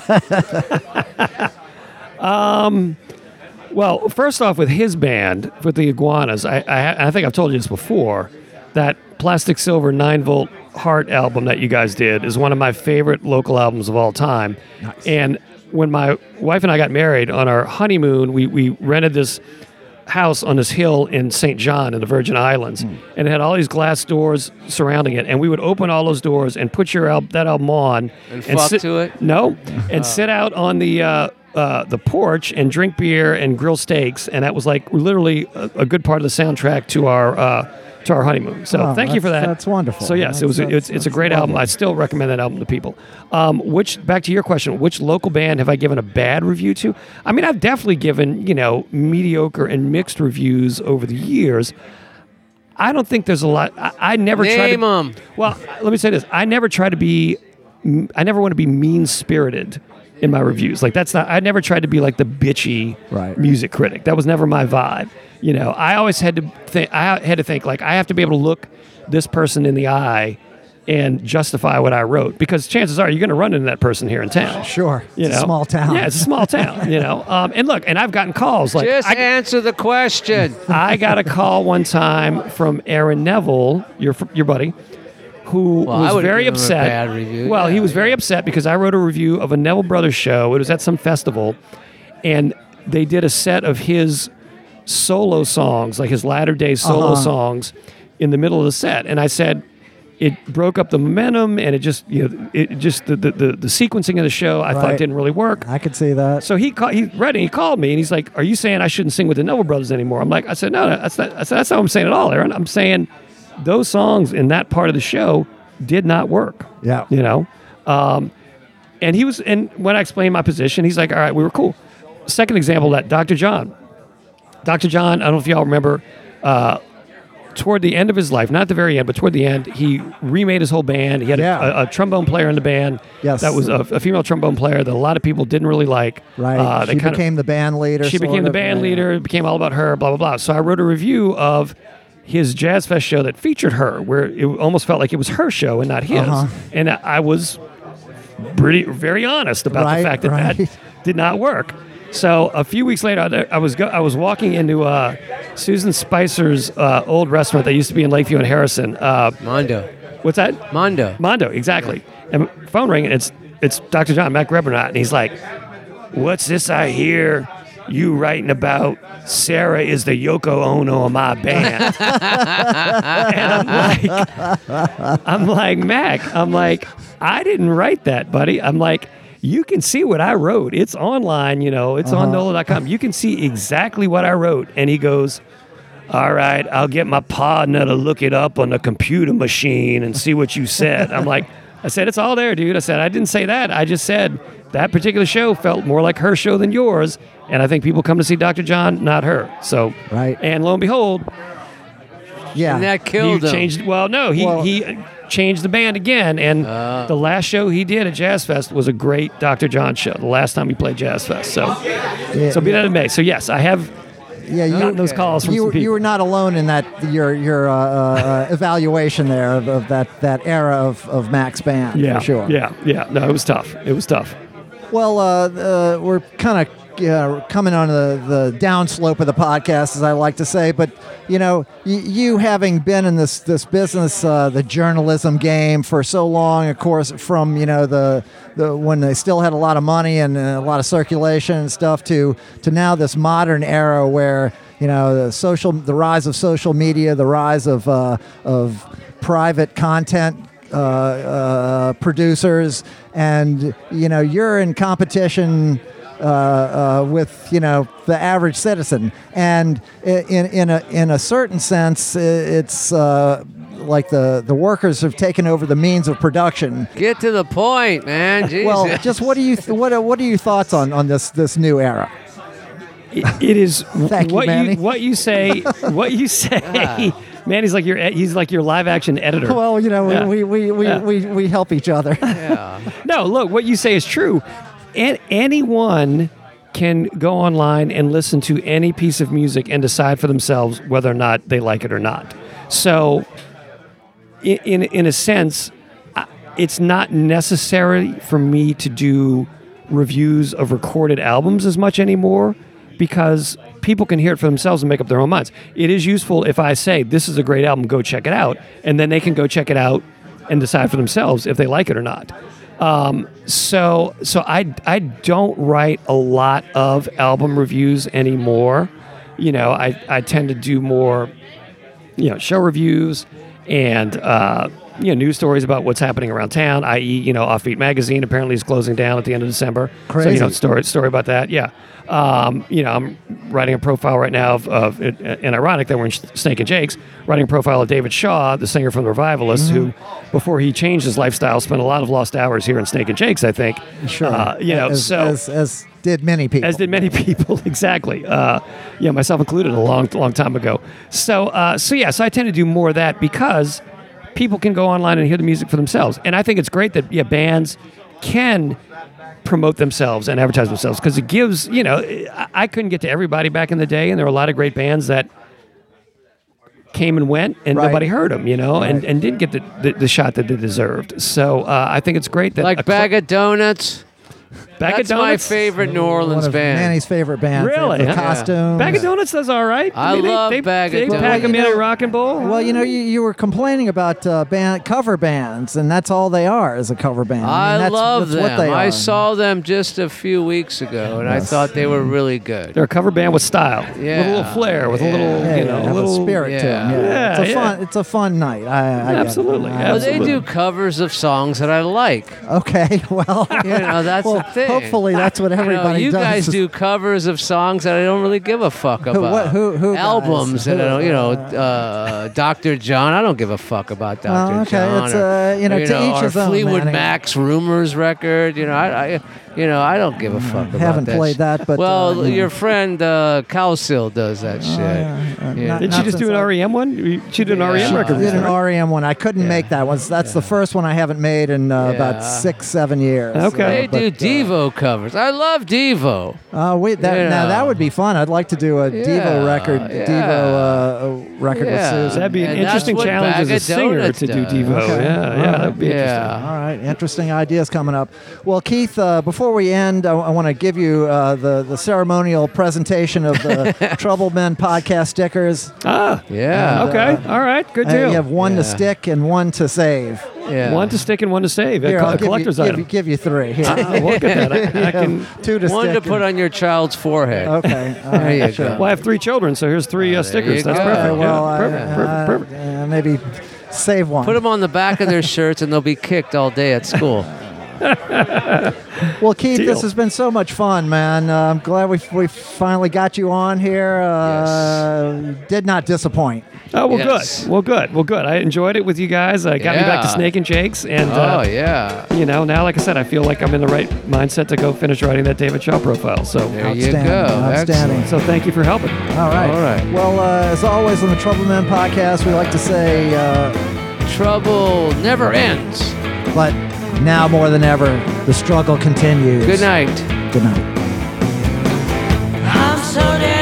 Well, first off, with his band, with the Iguanas, I think I've told you this before, that Plastic Silver 9-Volt Heart album that you guys did is one of my favorite local albums of all time. Nice. And when my wife and I got married on our honeymoon, we rented this house on this hill in St. John in the Virgin Islands, and it had all these glass doors surrounding it, and we would open all those doors and put that album on and fuck to it? No, and sit out on the porch and drink beer and grill steaks, and that was like literally a good part of the soundtrack to our honeymoon. So thank you for that. That's wonderful. So yes, it's a great album. I still recommend that album to people. Back to your question, which local band have I given a bad review to? I've definitely given mediocre and mixed reviews over the years. I don't think there's a lot. I never Name them. Well, let me say this: I never want to be mean-spirited in my reviews. Like I never tried to be like the bitchy music critic. That was never my vibe. I always had to think like I have to be able to look this person in the eye and justify what I wrote, because chances are you're going to run into that person here in town. Sure. It's a small town. Yeah, it's a small town, and look, and I've gotten calls like, just answer the question. I got a call one time from Aaron Neville, your buddy, who was very upset. Bad review. Well, he was very upset because I wrote a review of a Neville Brothers show. It was at some festival, and they did a set of his solo songs, like his latter day solo songs, in the middle of the set. And I said it broke up the momentum, and the sequencing of the show I thought didn't really work. I could see that. So he read it, and he called me, and he's like, "Are you saying I shouldn't sing with the Neville Brothers anymore?" I said, "No, that's not. That's not what I'm saying at all, Aaron. I'm saying those songs in that part of the show did not work." Yeah. And when I explained my position, he's like, "All right, we were cool." Second example, that Dr. John, I don't know if y'all remember, toward the end of his life, not the very end, but toward the end, he remade his whole band. He had a trombone player in the band. Yes. That was a female trombone player that a lot of people didn't really like. Right. She became the band leader. She became the band leader. It became all about her, blah, blah, blah. So I wrote a review of his Jazz Fest show that featured her, where it almost felt like it was her show and not his. And I was very honest about the fact that did not work. So a few weeks later, I was walking into Susan Spicer's old restaurant that used to be in Lakeview and Harrison. Mondo. What's that? Mondo, exactly. And phone ring, and it's Dr. John, Mac Rebenot, and he's like, "What's this I hear you writing about? Sarah is the Yoko Ono of my band." And I'm like, Mac, I didn't write that, buddy. I'm like, you can see what I wrote. It's online, it's on NOLA.com. You can see exactly what I wrote. And he goes, "All right, I'll get my partner to look it up on the computer machine and see what you said." I said, "It's all there, dude." I said, "I didn't say that. I just said that particular show felt more like her show than yours. And I think people come to see Dr. John, not her." So, and lo and behold, and that killed him. He changed the band again. And the last show he did at Jazz Fest was a great Dr. John show. The last time he played Jazz Fest. So be that as it may. So yes, I have gotten those calls from some people. You were not alone in that your evaluation there of that era of Mac's band. For sure. Yeah. No, it was tough. Well, we're kind of coming on the downslope of the podcast, as I like to say, but you having been in this business, the journalism game for so long, of course, from the when they still had a lot of money and a lot of circulation and stuff, to now this modern era where the rise of social media, the rise of private content producers, and you're in competition with the average citizen, and in a certain sense, it's like the workers have taken over the means of production. Get to the point, man. Jesus. Well, just what are your thoughts on this new era? It is Thank you, Manny. What you say. Man, he's like your live action editor. Well, we help each other. Yeah. No, look, what you say is true. And anyone can go online and listen to any piece of music and decide for themselves whether or not they like it or not. So, in a sense, it's not necessary for me to do reviews of recorded albums as much anymore, because people can hear it for themselves and make up their own minds. It is useful if I say, "This is a great album, go check it out," and then they can go check it out and decide for themselves if they like it or not. So I don't write a lot of album reviews anymore. I tend to do more, show reviews and, news stories about what's happening around town, i.e., Offbeat Magazine apparently is closing down at the end of December. Crazy. So, story about that. Yeah. I'm writing a profile right now of and ironic that we're in Snake and Jake's, writing a profile of David Shaw, the singer from the Revivalists, who, before he changed his lifestyle, spent a lot of lost hours here in Snake and Jake's, I think. Sure. As did many people. As did many people, exactly. Myself included a long time ago. So I tend to do more of that because people can go online and hear the music for themselves. And I think it's great that bands can promote themselves and advertise themselves, because it gives, I couldn't get to everybody back in the day, and there were a lot of great bands that came and went and nobody heard them, and didn't get the shot that they deserved. So I think it's great that Bag of Donuts. That's my favorite New Orleans band. Manny's favorite band. Really? The costumes. Bag of Donuts does all right. I love Bag of Donuts. They pack them in at Rock and Bowl. Well, you were complaining about cover bands, and that's all they are, is a cover band. I love them. What they are. I saw them just a few weeks ago, and I thought they were really good. They're a cover band with style, with a little flair, with a little, a little spirit to them. Yeah. It's a fun night. I Absolutely. Well, they do covers of songs that I like. Okay, well, that's the thing. Hopefully, that's what everybody you does. You guys do covers of songs that I don't really give a fuck about. Who albums guys? And Dr. John. I don't give a fuck about Dr. Okay, John. It's to each his own. Fleetwood Manny. Mac's Rumors record. I don't give a fuck about haven't that played that, but, well, you know. your friend Cowsill does that shit. Yeah. Did she just do an REM one? She did an REM Yeah. record. I did an recently, right? REM one. I couldn't make that one. That's the first one I haven't made in about 6-7 years. Okay. They do Devo covers. I love Devo. Wait, now that would be fun. I'd like to do a Yeah, Devo record. yeah. Devo record with Yeah. Susan. That'd be an And interesting that's what challenge as Bag a of singer Donuts to do does. Devo. Okay. Yeah, that'd be interesting. Yeah. All right, interesting ideas coming up. Well, Keith, before we end, I want to give you the ceremonial presentation of the Troubled Men podcast stickers. Yeah. Okay. All right. Good deal. You have one to Yeah. stick and one to save. Yeah. One to stick and one to save. Here, a I'll collector's item. give you 3. Here. Look at that. I can. Two to One to stick. put on your child's forehead. Okay. All There right, you sure. go. Well, I have 3 children, so here's 3 stickers. you That's go. perfect. Well, Yeah. Perfect. maybe save one. Put them on the back of their shirts, and they'll be kicked all day at school. Well, Keith, Deal. this has been so much fun, man. I'm glad we finally got you on here. Did not disappoint. Oh, well, Yes. good. Well, good. I enjoyed it with you guys. Got me back to Yeah. Snake and Jake's. And, Oh yeah. now, like I said, I feel like I'm in the right mindset to go finish writing that David Shaw profile. So, There you Outstanding, go. outstanding. Excellent. so thank you for helping. All right. All right. Well, as always on the Troubled Men podcast, we like to say, Trouble never ends. but now more than ever, the struggle continues. Good night. Good night. I'm so damn